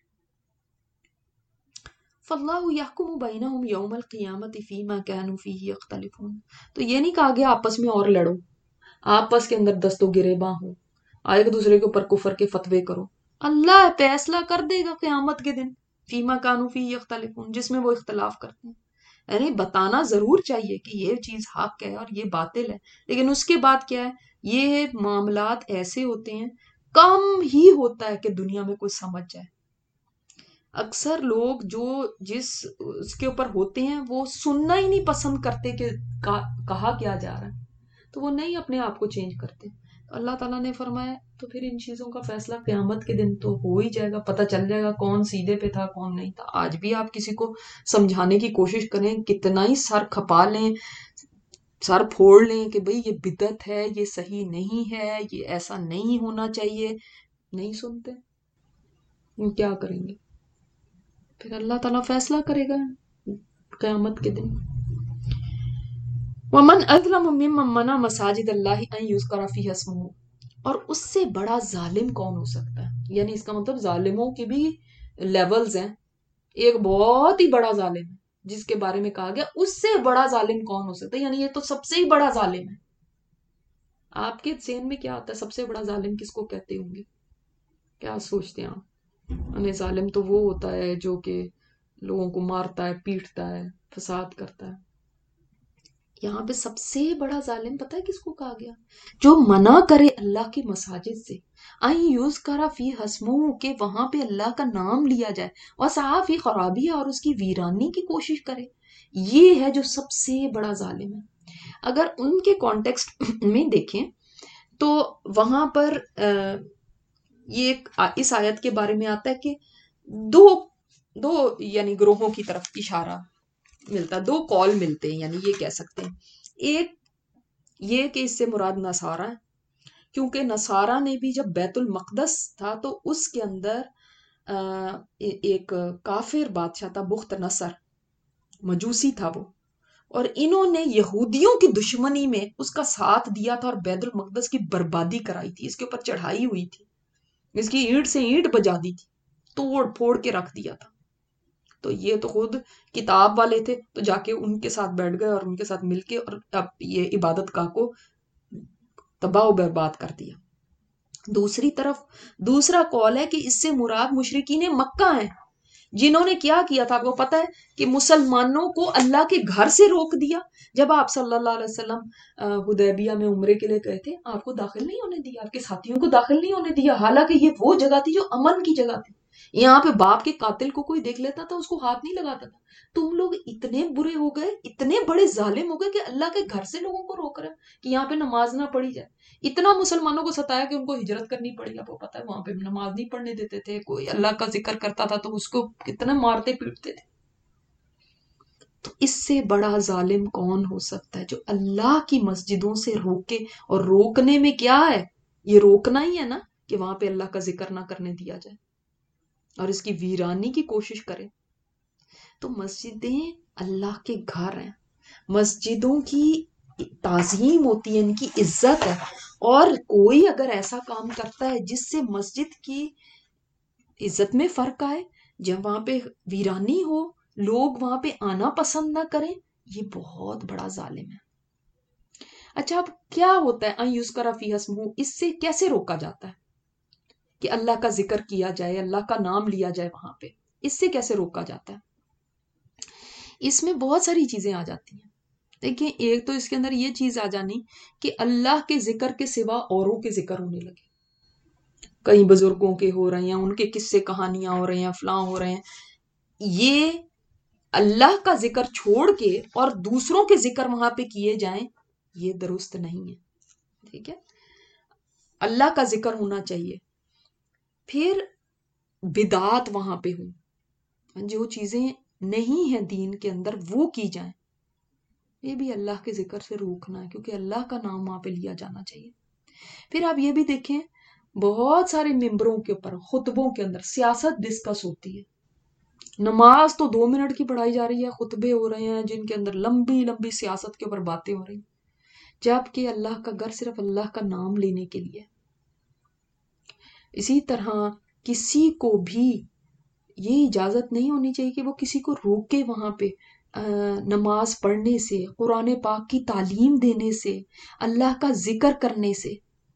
فَاللَّهُ يَحْكُمُ بَيْنَهُمْ يَوْمَ الْقِيَامَةِ فِي مَا كَانُوا فِيهِ يَخْتَلِفُونَ. تو یہ نہیں کہا گیا آپس میں اور لڑو، آپس کے اندر دست و گریباں ہو، ایک دوسرے کے اوپر کفر کے فتوے کرو. اللہ فیصلہ کر دے گا قیامت کے دن فِي مَا كَانُوا فِيهِ يَخْتَلِفُونَ، جس میں وہ اختلاف کرتے ہیں. یعنی بتانا ضرور چاہیے کہ یہ چیز حق ہے اور یہ باطل ہے، لیکن اس کے بعد کیا ہے، یہ معاملات ایسے ہوتے ہیں، کم ہی ہوتا ہے کہ دنیا میں کوئی سمجھ جائے. اکثر لوگ جو جس اس کے اوپر ہوتے ہیں وہ سننا ہی نہیں پسند کرتے کہ کہا کیا جا رہا ہے، تو وہ نہیں اپنے آپ کو چینج کرتے. اللہ تعالیٰ نے فرمایا تو پھر ان چیزوں کا فیصلہ قیامت کے دن تو ہو ہی جائے گا، پتہ چل جائے گا کون سیدھے پہ تھا کون نہیں تھا. آج بھی آپ کسی کو سمجھانے کی کوشش کریں، کتنا ہی سر کھپا لیں، سر پھوڑ لیں کہ بھئی یہ بدعت ہے، یہ صحیح نہیں ہے، یہ ایسا نہیں ہونا چاہیے، نہیں سنتے. کیا کریں گے؟ پھر اللہ تعالیٰ فیصلہ کرے گا قیامت کے دن. وَمَنْ أَظْلَمُ مِمَّنْ مَنَعَ مَسَاجِدَ اللَّهِ أَنْ يُذْكَرَ فِيهَا اسْمُهُ. اور اس سے بڑا ظالم کون ہو سکتا ہے؟ یعنی اس کا مطلب ظالموں کی بھی لیولز ہیں. ایک بہت ہی بڑا ظالم ہے جس کے بارے میں کہا گیا اس سے بڑا ظالم کون ہو سکتا ہے، یعنی یہ تو سب سے ہی بڑا ظالم ہے. آپ کے ذہن میں کیا آتا ہے سب سے بڑا ظالم کس کو کہتے ہوں گے؟ کیا سوچتے ہیں آپ؟ انہیں ظالم تو وہ ہوتا ہے جو کہ لوگوں کو مارتا ہے، پیٹتا ہے، فساد کرتا ہے۔ یہاں پہ سب سے بڑا ظالم پتہ ہے کس کو کہا گیا؟ جو منع کرے اللہ کی مساجد سے، آئی یوز کرا فی حسموں، کہ وہاں پہ اللہ کا نام لیا جائے، اور صحافی خرابی اور اس کی ویرانی کی کوشش کرے، یہ ہے جو سب سے بڑا ظالم ہے۔ اگر ان کے کانٹیکسٹ میں دیکھیں تو وہاں پر یہ اس آیت کے بارے میں آتا ہے کہ دو دو یعنی گروہوں کی طرف اشارہ ملتا، دو کال ملتے ہیں، یعنی یہ کہہ سکتے ہیں۔ ایک یہ کہ اس سے مراد نصارہ ہے، کیونکہ نصارہ نے بھی جب بیت المقدس تھا تو اس کے اندر ایک کافر بادشاہ تھا، بخت نصر، مجوسی تھا وہ، اور انہوں نے یہودیوں کی دشمنی میں اس کا ساتھ دیا تھا اور بیت المقدس کی بربادی کرائی تھی، اس کے اوپر چڑھائی ہوئی تھی، اس کی اینٹ سے اینٹ بجا دی تھی، توڑ پھوڑ کے رکھ دیا تھا۔ تو یہ تو خود کتاب والے تھے، تو جا کے ان کے ساتھ بیٹھ گئے اور ان کے ساتھ مل کے اور اب یہ عبادت گاہ کو تباہ و برباد کر دیا۔ دوسری طرف دوسرا قول ہے کہ اس سے مراد مشرکین مکہ ہیں، جنہوں نے کیا کیا تھا آپ کو پتہ ہے کہ مسلمانوں کو اللہ کے گھر سے روک دیا۔ جب آپ صلی اللہ علیہ وسلم حدیبیہ میں عمرے کے لیے گئے تھے، آپ کو داخل نہیں ہونے دیا، آپ کے ساتھیوں کو داخل نہیں ہونے دیا، حالانکہ یہ وہ جگہ تھی جو امن کی جگہ تھی۔ یہاں پہ باپ کے قاتل کو کوئی دیکھ لیتا تھا، اس کو ہاتھ نہیں لگاتا تھا۔ تم لوگ اتنے برے ہو گئے، اتنے بڑے ظالم ہو گئے کہ اللہ کے گھر سے لوگوں کو روک رہے ہیں کہ یہاں پہ نماز نہ پڑھی جائے۔ اتنا مسلمانوں کو ستایا کہ ان کو ہجرت کرنی پڑی۔ آپ کو پتا ہے وہاں پہ نماز نہیں پڑھنے دیتے تھے، کوئی اللہ کا ذکر کرتا تھا تو اس کو کتنا مارتے پیٹتے تھے۔ تو اس سے بڑا ظالم کون ہو سکتا ہے جو اللہ کی مسجدوں سے روکے؟ اور روکنے میں کیا ہے؟ یہ روکنا ہی ہے نا کہ وہاں پہ اللہ کا ذکر نہ کرنے دیا جائے اور اس کی ویرانی کی کوشش کرے۔ تو مسجدیں اللہ کے گھر ہیں، مسجدوں کی تعظیم ہوتی ہے، ان کی عزت ہے، اور کوئی اگر ایسا کام کرتا ہے جس سے مسجد کی عزت میں فرق آئے، جب وہاں پہ ویرانی ہو، لوگ وہاں پہ آنا پسند نہ کریں، یہ بہت بڑا ظالم ہے۔ اچھا اب کیا ہوتا ہے ان یذکر فی اسمہ، اس سے کیسے روکا جاتا ہے کہ اللہ کا ذکر کیا جائے، اللہ کا نام لیا جائے وہاں پہ؟ اس سے کیسے روکا جاتا ہے؟ اس میں بہت ساری چیزیں آ جاتی ہیں۔ دیکھیں، ایک تو اس کے اندر یہ چیز آ جانی کہ اللہ کے ذکر کے سوا اوروں کے ذکر ہونے لگے، کئی بزرگوں کے ہو رہے ہیں، ان کے قصے کہانیاں ہو رہے ہیں، فلاں ہو رہے ہیں۔ یہ اللہ کا ذکر چھوڑ کے اور دوسروں کے ذکر وہاں پہ کیے جائیں، یہ درست نہیں ہے۔ ٹھیک ہے، اللہ کا ذکر ہونا چاہیے۔ پھر بدعات وہاں پہ ہوں، جو چیزیں نہیں ہیں دین کے اندر وہ کی جائیں، یہ بھی اللہ کے ذکر سے روکنا ہے، کیونکہ اللہ کا نام وہاں پہ لیا جانا چاہیے۔ پھر آپ یہ بھی دیکھیں، بہت سارے ممبروں کے اوپر خطبوں کے اندر سیاست ڈسکس ہوتی ہے۔ نماز تو دو منٹ کی پڑھائی جا رہی ہے، خطبے ہو رہے ہیں جن کے اندر لمبی لمبی سیاست کے اوپر باتیں ہو رہی ہیں، جبکہ اللہ کا گھر صرف اللہ کا نام لینے کے لیے۔ اسی طرح کسی کو بھی یہ اجازت نہیں ہونی چاہیے کہ وہ کسی کو روکے وہاں پہ نماز پڑھنے سے، قرآن پاک کی تعلیم دینے سے، اللہ کا ذکر کرنے سے۔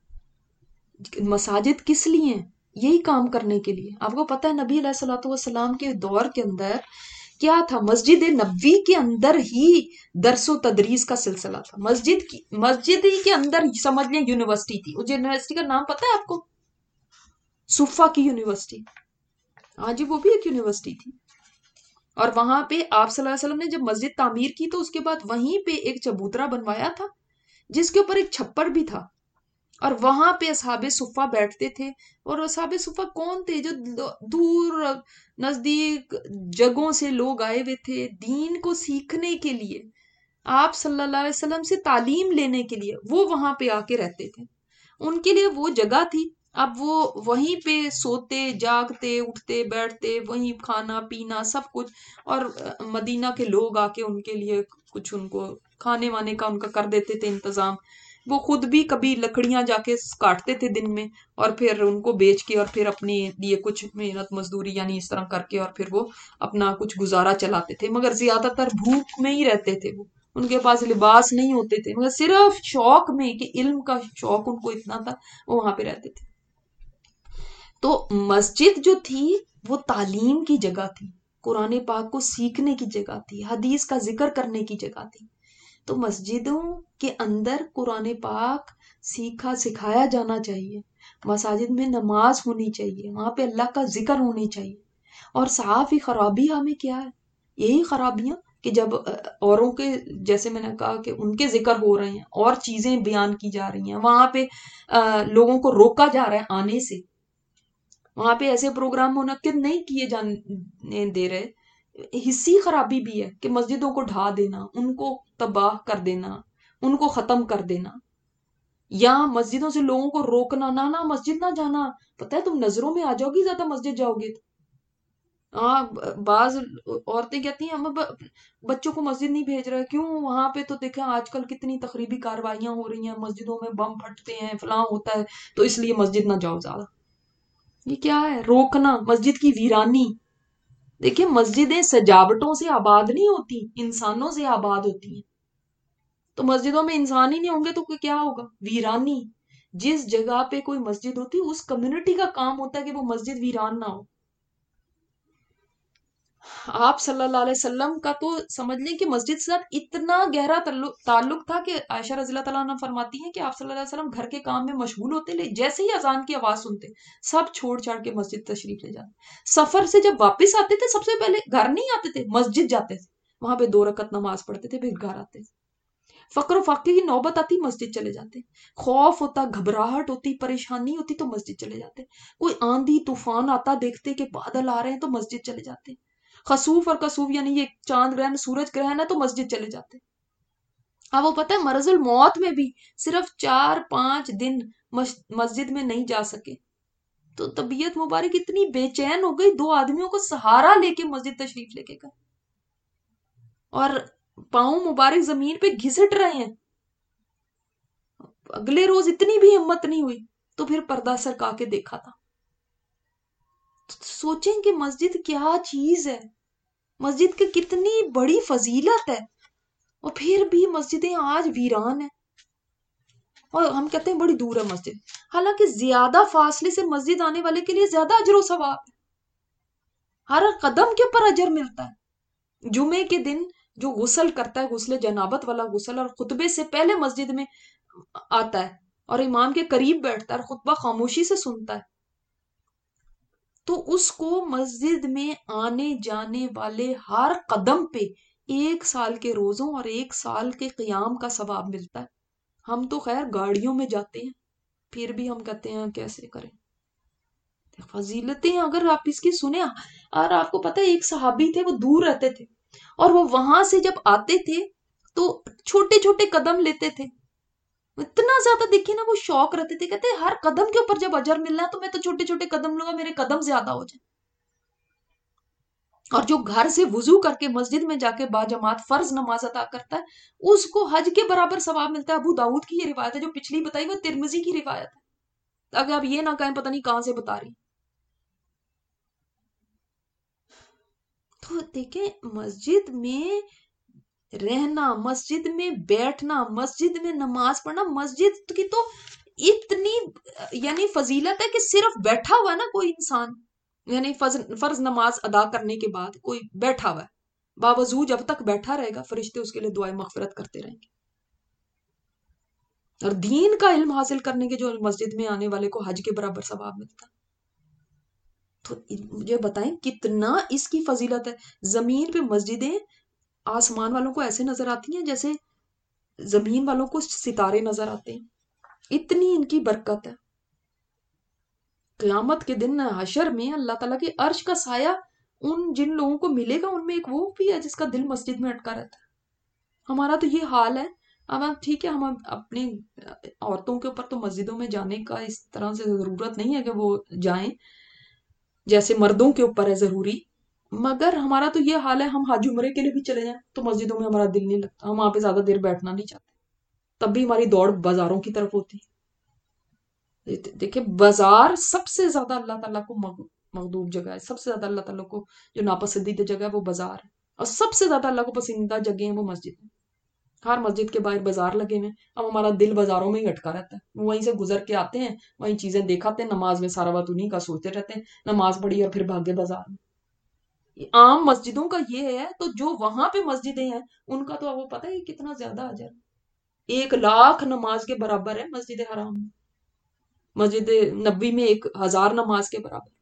مساجد کس لیے ہیں؟ یہی کام کرنے کے لیے۔ آپ کو پتہ ہے نبی علیہ الصلوۃ والسلام کے دور کے اندر کیا تھا؟ مسجد نبوی کے اندر ہی درس و تدریس کا سلسلہ تھا۔ مسجد کی مسجد ہی کے اندر سمجھ لیں یونیورسٹی تھی۔ اس یونیورسٹی کا نام پتہ ہے آپ کو؟ صفا کی یونیورسٹی۔ ہاں جی، وہ بھی ایک یونیورسٹی تھی۔ اور وہاں پہ آپ صلی اللہ علیہ وسلم نے جب مسجد تعمیر کی تو اس کے بعد وہیں پہ ایک چبوترا بنوایا تھا جس کے اوپر ایک چھپر بھی تھا، اور وہاں پہ اصحاب صفہ بیٹھتے تھے۔ اور اصحاب صفہ کون تھے؟ جو دور نزدیک جگہوں سے لوگ آئے ہوئے تھے دین کو سیکھنے کے لیے، آپ صلی اللہ علیہ وسلم سے تعلیم لینے کے لیے، وہ وہاں پہ آ کے رہتے تھے۔ ان کے لیے وہ جگہ تھی، اب وہ وہیں پہ سوتے، جاگتے، اٹھتے، بیٹھتے، وہیں کھانا پینا سب کچھ۔ اور مدینہ کے لوگ آ کے ان کے لیے کچھ ان کو کھانے وانے کا ان کا کر دیتے تھے انتظام۔ وہ خود بھی کبھی لکڑیاں جا کے کاٹتے تھے دن میں، اور پھر ان کو بیچ کے اور پھر اپنے لیے کچھ محنت مزدوری یعنی اس طرح کر کے اور پھر وہ اپنا کچھ گزارا چلاتے تھے، مگر زیادہ تر بھوک میں ہی رہتے تھے وہ۔ ان کے پاس لباس نہیں ہوتے تھے، مگر صرف شوق میں کہ علم کا شوق ان کو اتنا تھا، وہ وہاں پہ رہتے تھے۔ تو مسجد جو تھی وہ تعلیم کی جگہ تھی، قرآن پاک کو سیکھنے کی جگہ تھی، حدیث کا ذکر کرنے کی جگہ تھی۔ تو مسجدوں کے اندر قرآن پاک سیکھا سکھایا جانا چاہیے، مساجد میں نماز ہونی چاہیے، وہاں پہ اللہ کا ذکر ہونی چاہیے۔ اور صحافی خرابی ہمیں کیا ہے؟ یہی خرابیاں کہ جب اوروں کے، جیسے میں نے کہا کہ ان کے ذکر ہو رہے ہیں اور چیزیں بیان کی جا رہی ہیں، وہاں پہ لوگوں کو روکا جا رہا ہے آنے سے، وہاں پہ ایسے پروگرام منعقد نہیں کیے جانے دے رہے۔ حصی خرابی بھی ہے کہ مسجدوں کو ڈھا دینا، ان کو تباہ کر دینا، ان کو ختم کر دینا، یا مسجدوں سے لوگوں کو روکنا، نہ نہ مسجد نہ جانا، پتہ ہے تم نظروں میں آ جاؤ گی زیادہ مسجد جاؤ گے تو۔ ہاں، بعض عورتیں کہتی ہیں ہم بچوں کو مسجد نہیں بھیج رہے، کیوں؟ وہاں پہ تو دیکھیں آج کل کتنی تخریبی کاروائیاں ہو رہی ہیں، مسجدوں میں بم پھٹتے ہیں، فلاں ہوتا ہے، تو اس لیے مسجد نہ جاؤ زیادہ۔ یہ کیا ہے؟ روکنا، مسجد کی ویرانی۔ دیکھیں مسجدیں سجاوٹوں سے آباد نہیں ہوتی، انسانوں سے آباد ہوتی ہیں۔ تو مسجدوں میں انسان ہی نہیں ہوں گے تو کیا ہوگا؟ ویرانی۔ جس جگہ پہ کوئی مسجد ہوتی اس کمیونٹی کا کام ہوتا ہے کہ وہ مسجد ویران نہ ہو۔ آپ صلی اللہ علیہ وسلم کا تو سمجھ لیں کہ مسجد سے ساتھ اتنا گہرا تعلق تھا کہ عائشہ رضی اللہ تعالیٰ عنہ فرماتی ہیں کہ آپ صلی اللہ علیہ وسلم گھر کے کام میں مشغول ہوتے، لے جیسے ہی اذان کی آواز سنتے سب چھوڑ چھاڑ کے مسجد تشریف لے جاتے۔ سفر سے جب واپس آتے تھے سب سے پہلے گھر نہیں آتے تھے، مسجد جاتے تھے، وہاں پہ دو رکعت نماز پڑھتے تھے، پھر گھر آتے تھے۔ فقر و فاقے کی نوبت آتی مسجد چلے جاتے، خوف ہوتا، گھبراہٹ ہوتی، پریشانی ہوتی تو مسجد چلے جاتے، کوئی آندھی طوفان آتا دیکھتے کہ بادل آ رہے ہیں تو مسجد چلے جاتے، خسوف اور کسوف یعنی یہ چاند گرہن سورج گرہن ہے تو مسجد چلے جاتے۔ اب وہ پتہ ہے مرض الموت میں بھی صرف چار پانچ دن مسجد میں نہیں جا سکے تو طبیعت مبارک اتنی بے چین ہو گئی، دو آدمیوں کو سہارا لے کے مسجد تشریف لے کے گئے اور پاؤں مبارک زمین پہ گھسٹ رہے ہیں۔ اگلے روز اتنی بھی ہمت نہیں ہوئی تو پھر پردہ سرکا کے دیکھا تھا۔ سوچیں کہ مسجد کیا چیز ہے، مسجد کی کتنی بڑی فضیلت ہے، اور پھر بھی مسجدیں آج ویران ہیں، اور ہم کہتے ہیں بڑی دور ہے مسجد، حالانکہ زیادہ فاصلے سے مسجد آنے والے کے لیے زیادہ اجر و ثواب ہے، ہر قدم کے اوپر اجر ملتا ہے۔ جمعے کے دن جو غسل کرتا ہے، غسل جنابت والا غسل، اور خطبے سے پہلے مسجد میں آتا ہے اور امام کے قریب بیٹھتا ہے اور خطبہ خاموشی سے سنتا ہے، تو اس کو مسجد میں آنے جانے والے ہر قدم پہ ایک سال کے روزوں اور ایک سال کے قیام کا ثواب ملتا ہے۔ ہم تو خیر گاڑیوں میں جاتے ہیں، پھر بھی ہم کہتے ہیں کیسے کریں۔ فضیلتیں اگر آپ اس کی سنیں، اور آپ کو پتہ ہے ایک صحابی تھے، وہ دور رہتے تھے اور وہ وہاں سے جب آتے تھے تو چھوٹے چھوٹے قدم لیتے تھے، اتنا زیادہ دیکھیں نا وہ شوق رہتے تھے، کہتے ہر قدم کے اوپر جب اجر ملنا ہے تو میں تو چھوٹے چھوٹے قدم لوں گا، میرے قدم زیادہ ہو جائیں۔ اور جو گھر سے وضو کر کے مسجد میں جا کے باجماعت فرض نماز ادا کرتا ہے اس کو حج کے برابر ثواب ملتا ہے۔ ابو داؤد کی یہ روایت ہے، جو پچھلی بتائی وہ ترمذی کی روایت ہے، تاکہ آپ یہ نہ کہیں پتہ نہیں کہاں سے بتا رہی۔ تو دیکھیں مسجد میں رہنا، مسجد میں بیٹھنا، مسجد میں نماز پڑھنا، مسجد کی تو اتنی یعنی فضیلت ہے کہ صرف بیٹھا ہوا نا کوئی انسان، یعنی فرض نماز ادا کرنے کے بعد کوئی بیٹھا ہوا ہے، باوضو جب تک بیٹھا رہے گا فرشتے اس کے لیے دعائیں مغفرت کرتے رہیں گے۔ اور دین کا علم حاصل کرنے کے جو مسجد میں آنے والے کو حج کے برابر ثواب ملتا ہے۔ تو مجھے بتائیں کتنا اس کی فضیلت ہے۔ زمین پہ مسجدیں آسمان والوں کو ایسے نظر آتی ہیں جیسے زمین والوں کو ستارے نظر آتے ہیں، اتنی ان کی برکت ہے۔ قیامت کے دن حشر میں اللہ تعالیٰ کے عرش کا سایہ ان جن لوگوں کو ملے گا ان میں ایک وہ بھی ہے جس کا دل مسجد میں اٹکا رہتا ہے۔ ہمارا تو یہ حال ہے۔ اب ٹھیک ہے، ہم اپنی عورتوں کے اوپر تو مسجدوں میں جانے کا اس طرح سے ضرورت نہیں ہے کہ وہ جائیں جیسے مردوں کے اوپر ہے ضروری، مگر ہمارا تو یہ حال ہے، ہم حج عمرے کے لیے بھی چلے جائیں تو مسجدوں میں ہمارا دل نہیں لگتا، ہم وہاں پہ زیادہ دیر بیٹھنا نہیں چاہتے، تب بھی ہماری دوڑ بازاروں کی طرف ہوتی ہے۔ دیکھیں بازار سب سے زیادہ اللہ تعالیٰ کو مغضوب جگہ ہے، سب سے زیادہ اللہ تعالیٰ کو جو ناپسندیدہ جگہ ہے وہ بازار ہے، اور سب سے زیادہ اللہ کو پسندیدہ جگہ ہیں وہ مسجد ہے۔ ہر مسجد کے باہر بازار لگے ہوئے ہیں، اب ہمارا دل بازاروں میں ہی اٹکا رہتا ہے، وہیں سے گزر کے آتے ہیں، وہیں چیزیں دیکھاتے ہیں، نماز میں سارا وقت انہیں کا سوچتے رہتے ہیں، نماز پڑھی اور پھر بھاگے بازار میں۔ عام مسجدوں کا یہ ہے، تو جو وہاں پہ مسجدیں ہیں ان کا تو آپ کو پتہ ہے کتنا زیادہ اجر ہے، ایک لاکھ نماز کے برابر ہے مسجد حرام میں، مسجد نبوی میں ایک ہزار نماز کے برابر۔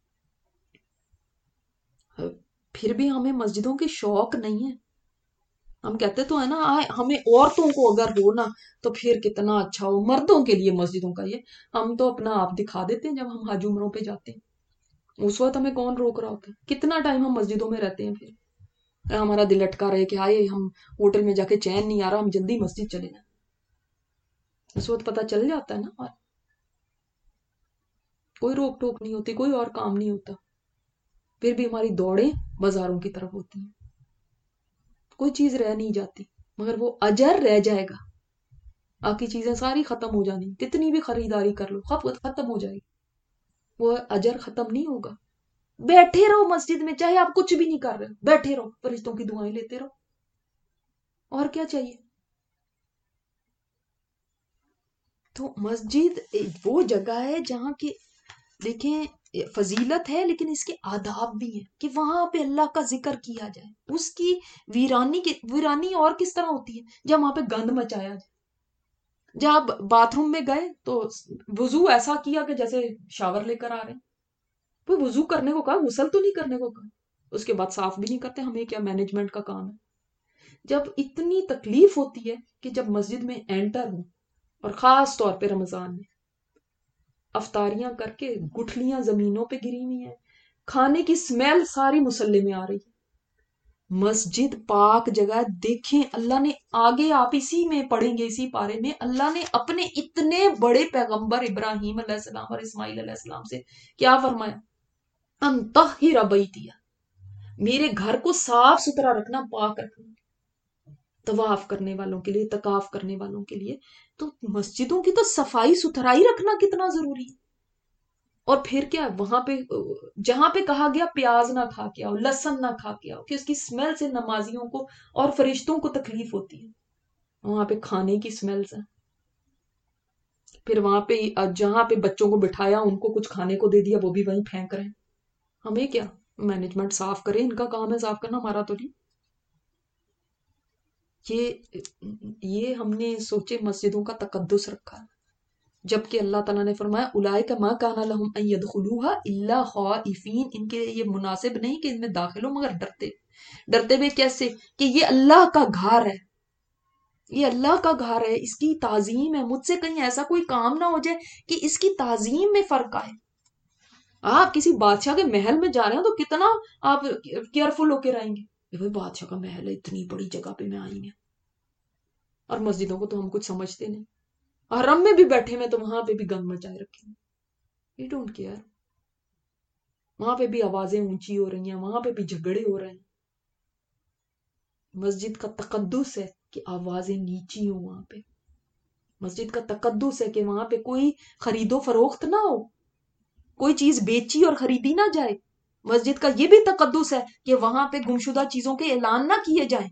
پھر بھی ہمیں مسجدوں کے شوق نہیں ہے، ہم کہتے تو ہیں نا آئے ہمیں عورتوں کو اگر ہو نا تو پھر کتنا اچھا ہو، مردوں کے لیے مسجدوں کا یہ ہم تو اپنا آپ دکھا دیتے ہیں جب ہم حج عمروں پہ جاتے ہیں، اس وقت ہمیں کون روک رہا ہوتا ہے؟ کتنا ٹائم ہم مسجدوں میں رہتے ہیں، پھر ہمارا دل اٹکا رہے کہ آئے ہم ہوٹل میں جا کے چین نہیں آ رہا، ہم جلدی مسجد چلے جائیں، اس وقت پتہ چل جاتا ہے نا، کوئی روک ٹوک نہیں ہوتی، کوئی اور کام نہیں ہوتا، پھر بھی ہماری دوڑیں بازاروں کی طرف ہوتی ہیں، کوئی چیز رہ نہیں جاتی، مگر وہ اجر رہ جائے گا، باقی چیزیں ساری ختم ہو جانی، کتنی بھی خریداری کر لو ختم ہو جائے گی، وہ اجر ختم نہیں ہوگا۔ بیٹھے رہو مسجد میں، چاہے آپ کچھ بھی نہیں کر رہے، بیٹھے رہو، فرشتوں کی دعائیں لیتے رہو، اور کیا چاہیے؟ تو مسجد وہ جگہ ہے جہاں کی دیکھیں فضیلت ہے، لیکن اس کے آداب بھی ہیں کہ وہاں پہ اللہ کا ذکر کیا جائے، اس کی ویرانی کی ویرانی اور کس طرح ہوتی ہے جب وہاں پہ گند مچایا جائے، جب آپ باتھ روم میں گئے تو وضو ایسا کیا کہ جیسے شاور لے کر آ رہے ہیں، کوئی وضو کرنے کو کہا، غسل تو نہیں کرنے کو کہا، اس کے بعد صاف بھی نہیں کرتے، ہمیں کیا مینجمنٹ کا کام ہے؟ جب اتنی تکلیف ہوتی ہے کہ جب مسجد میں انٹر ہو، اور خاص طور پہ رمضان میں افطاریاں کر کے گٹھلیاں زمینوں پہ گری ہوئی ہیں، کھانے کی سمیل ساری مسلح میں آ رہی ہے، مسجد پاک جگہ دیکھیں، اللہ نے آگے آپ اسی میں پڑھیں گے، اسی پارے میں اللہ نے اپنے اتنے بڑے پیغمبر ابراہیم علیہ السلام اور اسماعیل علیہ السلام سے کیا فرمایا؟ انطہر بیتی، میرے گھر کو صاف ستھرا رکھنا، پاک رکھنا، طواف کرنے والوں کے لیے، اعتکاف کرنے والوں کے لیے، تو مسجدوں کی تو صفائی ستھرائی رکھنا کتنا ضروری ہے۔ اور پھر کیا وہاں پہ جہاں پہ کہا گیا پیاز نہ کھا کے آؤ، لہسن نہ کھا کے آؤ کہ اس کی سمیل سے نمازیوں کو اور فرشتوں کو تکلیف ہوتی ہے، وہاں پہ کھانے کی سمیل سے، پھر وہاں پہ جہاں پہ بچوں کو بٹھایا ان کو کچھ کھانے کو دے دیا، وہ بھی وہیں پھینک رہے ہیں، ہمیں کیا؟ مینجمنٹ صاف کرے، ان کا کام ہے صاف کرنا، ہمارا تو نہیں۔ یہ یہ ہم نے سوچے مسجدوں کا تقدس رکھا، جبکہ اللہ تعالیٰ نے فرمایا اولئک ما کان لہم ان یدخلوها الا خائفین، ان کے یہ مناسب نہیں کہ ان میں داخل ہو مگر ڈرتے، ڈرتے ہوئے کیسے؟ کہ یہ اللہ کا گھر ہے، یہ اللہ کا گھر ہے، اس کی تعظیم ہے، مجھ سے کہیں ایسا کوئی کام نہ ہو جائے کہ اس کی تعظیم میں فرق آئے۔ آپ کسی بادشاہ کے محل میں جا رہے ہیں تو کتنا آپ کیئرفل ہو کے رہیں گے، یہ بھائی بادشاہ کا محل ہے، اتنی بڑی جگہ پہ میں آئی ہیں، اور مسجدوں کو تو ہم کچھ سمجھتے نہیں، حرم میں بھی بیٹھے میں تو وہاں پہ بھی گند مچائے رکھے ہیں، وی ڈونٹ کیئر، وہاں پہ بھی آوازیں اونچی ہو رہی ہیں، وہاں پہ بھی جھگڑے ہو رہے ہیں۔ مسجد کا تقدس ہے کہ آوازیں نیچی ہوں، وہاں پہ مسجد کا تقدس ہے کہ وہاں پہ کوئی خرید و فروخت نہ ہو، کوئی چیز بیچی اور خریدی نہ جائے، مسجد کا یہ بھی تقدس ہے کہ وہاں پہ گمشدہ چیزوں کے اعلان نہ کیے جائیں۔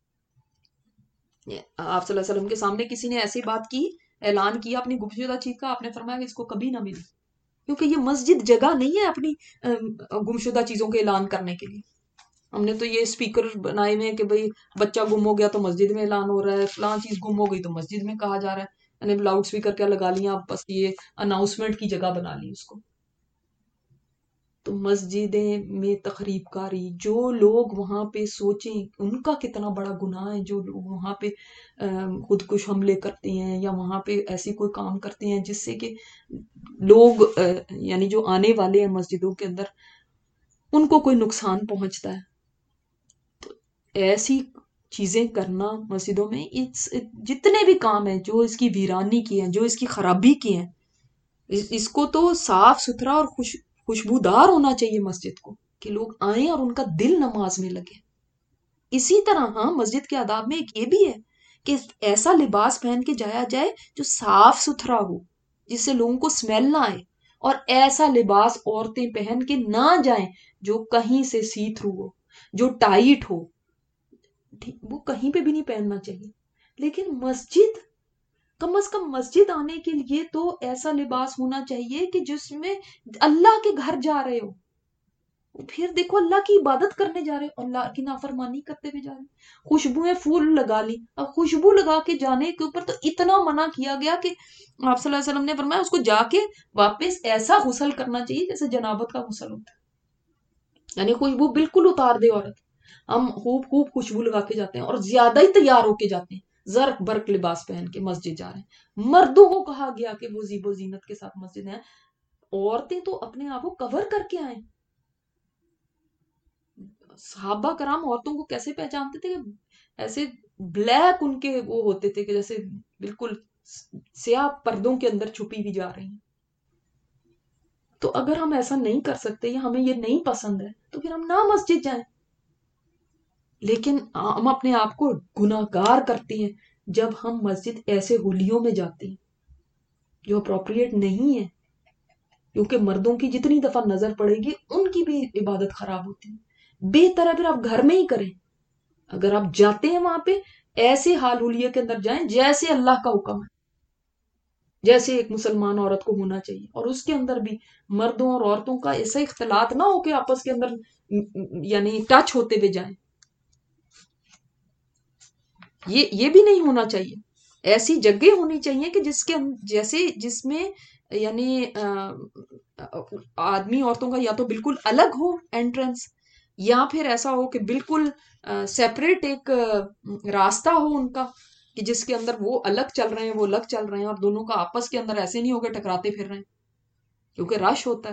آپ صلی اللہ علیہ وسلم کے سامنے کسی نے ایسی بات کی، اعلان کیا اپنی گمشدہ چیز کا، آپ نے فرمایا کہ اس کو کبھی نہ ملے، کیونکہ یہ مسجد جگہ نہیں ہے اپنی گمشدہ چیزوں کے اعلان کرنے کے لیے۔ ہم نے تو یہ اسپیکر بنائے ہوئے ہیں کہ بھئی بچہ گم ہو گیا تو مسجد میں اعلان ہو رہا ہے، فلاں چیز گم ہو گئی تو مسجد میں کہا جا رہا ہے، یعنی لاؤڈ اسپیکر کیا لگا لیا، آپ بس یہ اناؤنسمنٹ کی جگہ بنا لی اس کو۔ تو مسجدیں میں تخریب کاری، جو لوگ وہاں پہ سوچیں ان کا کتنا بڑا گناہ ہے، جو لوگ وہاں پہ خودکش حملے کرتے ہیں یا وہاں پہ ایسی کوئی کام کرتے ہیں جس سے کہ لوگ یعنی جو آنے والے ہیں مسجدوں کے اندر ان کو کوئی نقصان پہنچتا ہے، تو ایسی چیزیں کرنا مسجدوں میں، جتنے بھی کام ہیں جو اس کی ویرانی کی ہیں، جو اس کی خرابی کی ہیں، اس کو تو صاف ستھرا اور خوش خوشبودار ہونا چاہیے مسجد کو، کہ لوگ آئیں اور ان کا دل نماز میں لگے۔ اسی طرح ہاں مسجد کے آداب میں ایک یہ بھی ہے کہ ایسا لباس پہن کے جایا جائے جو صاف ستھرا ہو، جس سے لوگوں کو سمیل نہ آئے، اور ایسا لباس عورتیں پہن کے نہ جائیں جو کہیں سے سی تھرو ہو، جو ٹائٹ ہو، وہ کہیں پہ بھی نہیں پہننا چاہیے۔ لیکن مسجد، کم از کم مسجد آنے کے لیے تو ایسا لباس ہونا چاہیے کہ جس میں اللہ کے گھر جا رہے ہو، پھر دیکھو اللہ کی عبادت کرنے جا رہے ہو، اللہ کی نافرمانی کرتے ہوئے جا رہے ہیں، خوشبوئیں پھول لگا لی، اب خوشبو لگا کے جانے کے اوپر تو اتنا منع کیا گیا کہ آپ صلی اللہ علیہ وسلم نے فرمایا اس کو جا کے واپس ایسا غسل کرنا چاہیے جیسے جنابت کا غسل ہوتا ہے، یعنی خوشبو بالکل اتار دے عورت. ہم خوب خوب خوشبو لگا کے جاتے ہیں اور زیادہ ہی تیار ہو کے جاتے ہیں، زرق برق لباس پہن کے مسجد جا رہے ہیں. مردوں کو کہا گیا کہ وہ زیب و زینت کے ساتھ مسجد ہیں، عورتیں تو اپنے آپ کو کور کر کے آئیں. صحابہ کرام عورتوں کو کیسے پہچانتے تھے کہ ایسے بلیک ان کے وہ ہوتے تھے کہ جیسے بالکل سیاہ پردوں کے اندر چھپی بھی جا رہی ہیں. تو اگر ہم ایسا نہیں کر سکتے یا ہمیں یہ نہیں پسند ہے تو پھر ہم نہ مسجد جائیں. لیکن ہم اپنے آپ کو گناہ گار کرتے ہیں جب ہم مسجد ایسے ہولیوں میں جاتے ہیں جو اپروپریٹ نہیں ہے، کیونکہ مردوں کی جتنی دفعہ نظر پڑے گی ان کی بھی عبادت خراب ہوتی ہے. بہتر ہے پھر آپ گھر میں ہی کریں. اگر آپ جاتے ہیں وہاں پہ ایسے حال حلیے کے اندر جائیں جیسے اللہ کا حکم ہے، جیسے ایک مسلمان عورت کو ہونا چاہیے، اور اس کے اندر بھی مردوں اور عورتوں کا ایسا اختلاط نہ ہو کہ آپس کے اندر یعنی ٹچ ہوتے ہوئے جائیں. یہ یہ بھی نہیں ہونا چاہیے. ایسی جگہ ہونی چاہیے کہ جس کے جیسے جس میں یعنی آدمی عورتوں کا یا تو بالکل الگ ہو انٹرنس، یا پھر ایسا ہو کہ بالکل سیپریٹ ایک راستہ ہو ان کا کہ جس کے اندر وہ الگ چل رہے ہیں وہ الگ چل رہے ہیں، اور دونوں کا آپس کے اندر ایسے نہیں ہو کے ٹکراتے پھر رہے ہیں کیونکہ رش ہوتا ہے.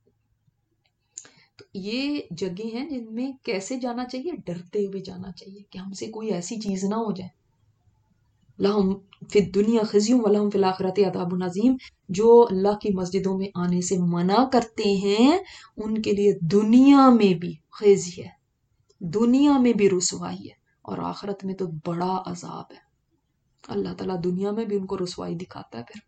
تو یہ جگہ ہیں جن میں کیسے جانا چاہیے، ڈرتے ہوئے جانا چاہیے کہ ہم سے کوئی ایسی چیز نہ ہو جائے. لہم فی الدنیا خزی ولہم فی الآخرۃ عذاب عظیم. جو اللہ کی مسجدوں میں آنے سے منع کرتے ہیں ان کے لیے دنیا میں بھی خزی ہے، دنیا میں بھی رسوائی ہے، اور آخرت میں تو بڑا عذاب ہے. اللہ تعالیٰ دنیا میں بھی ان کو رسوائی دکھاتا ہے پھر.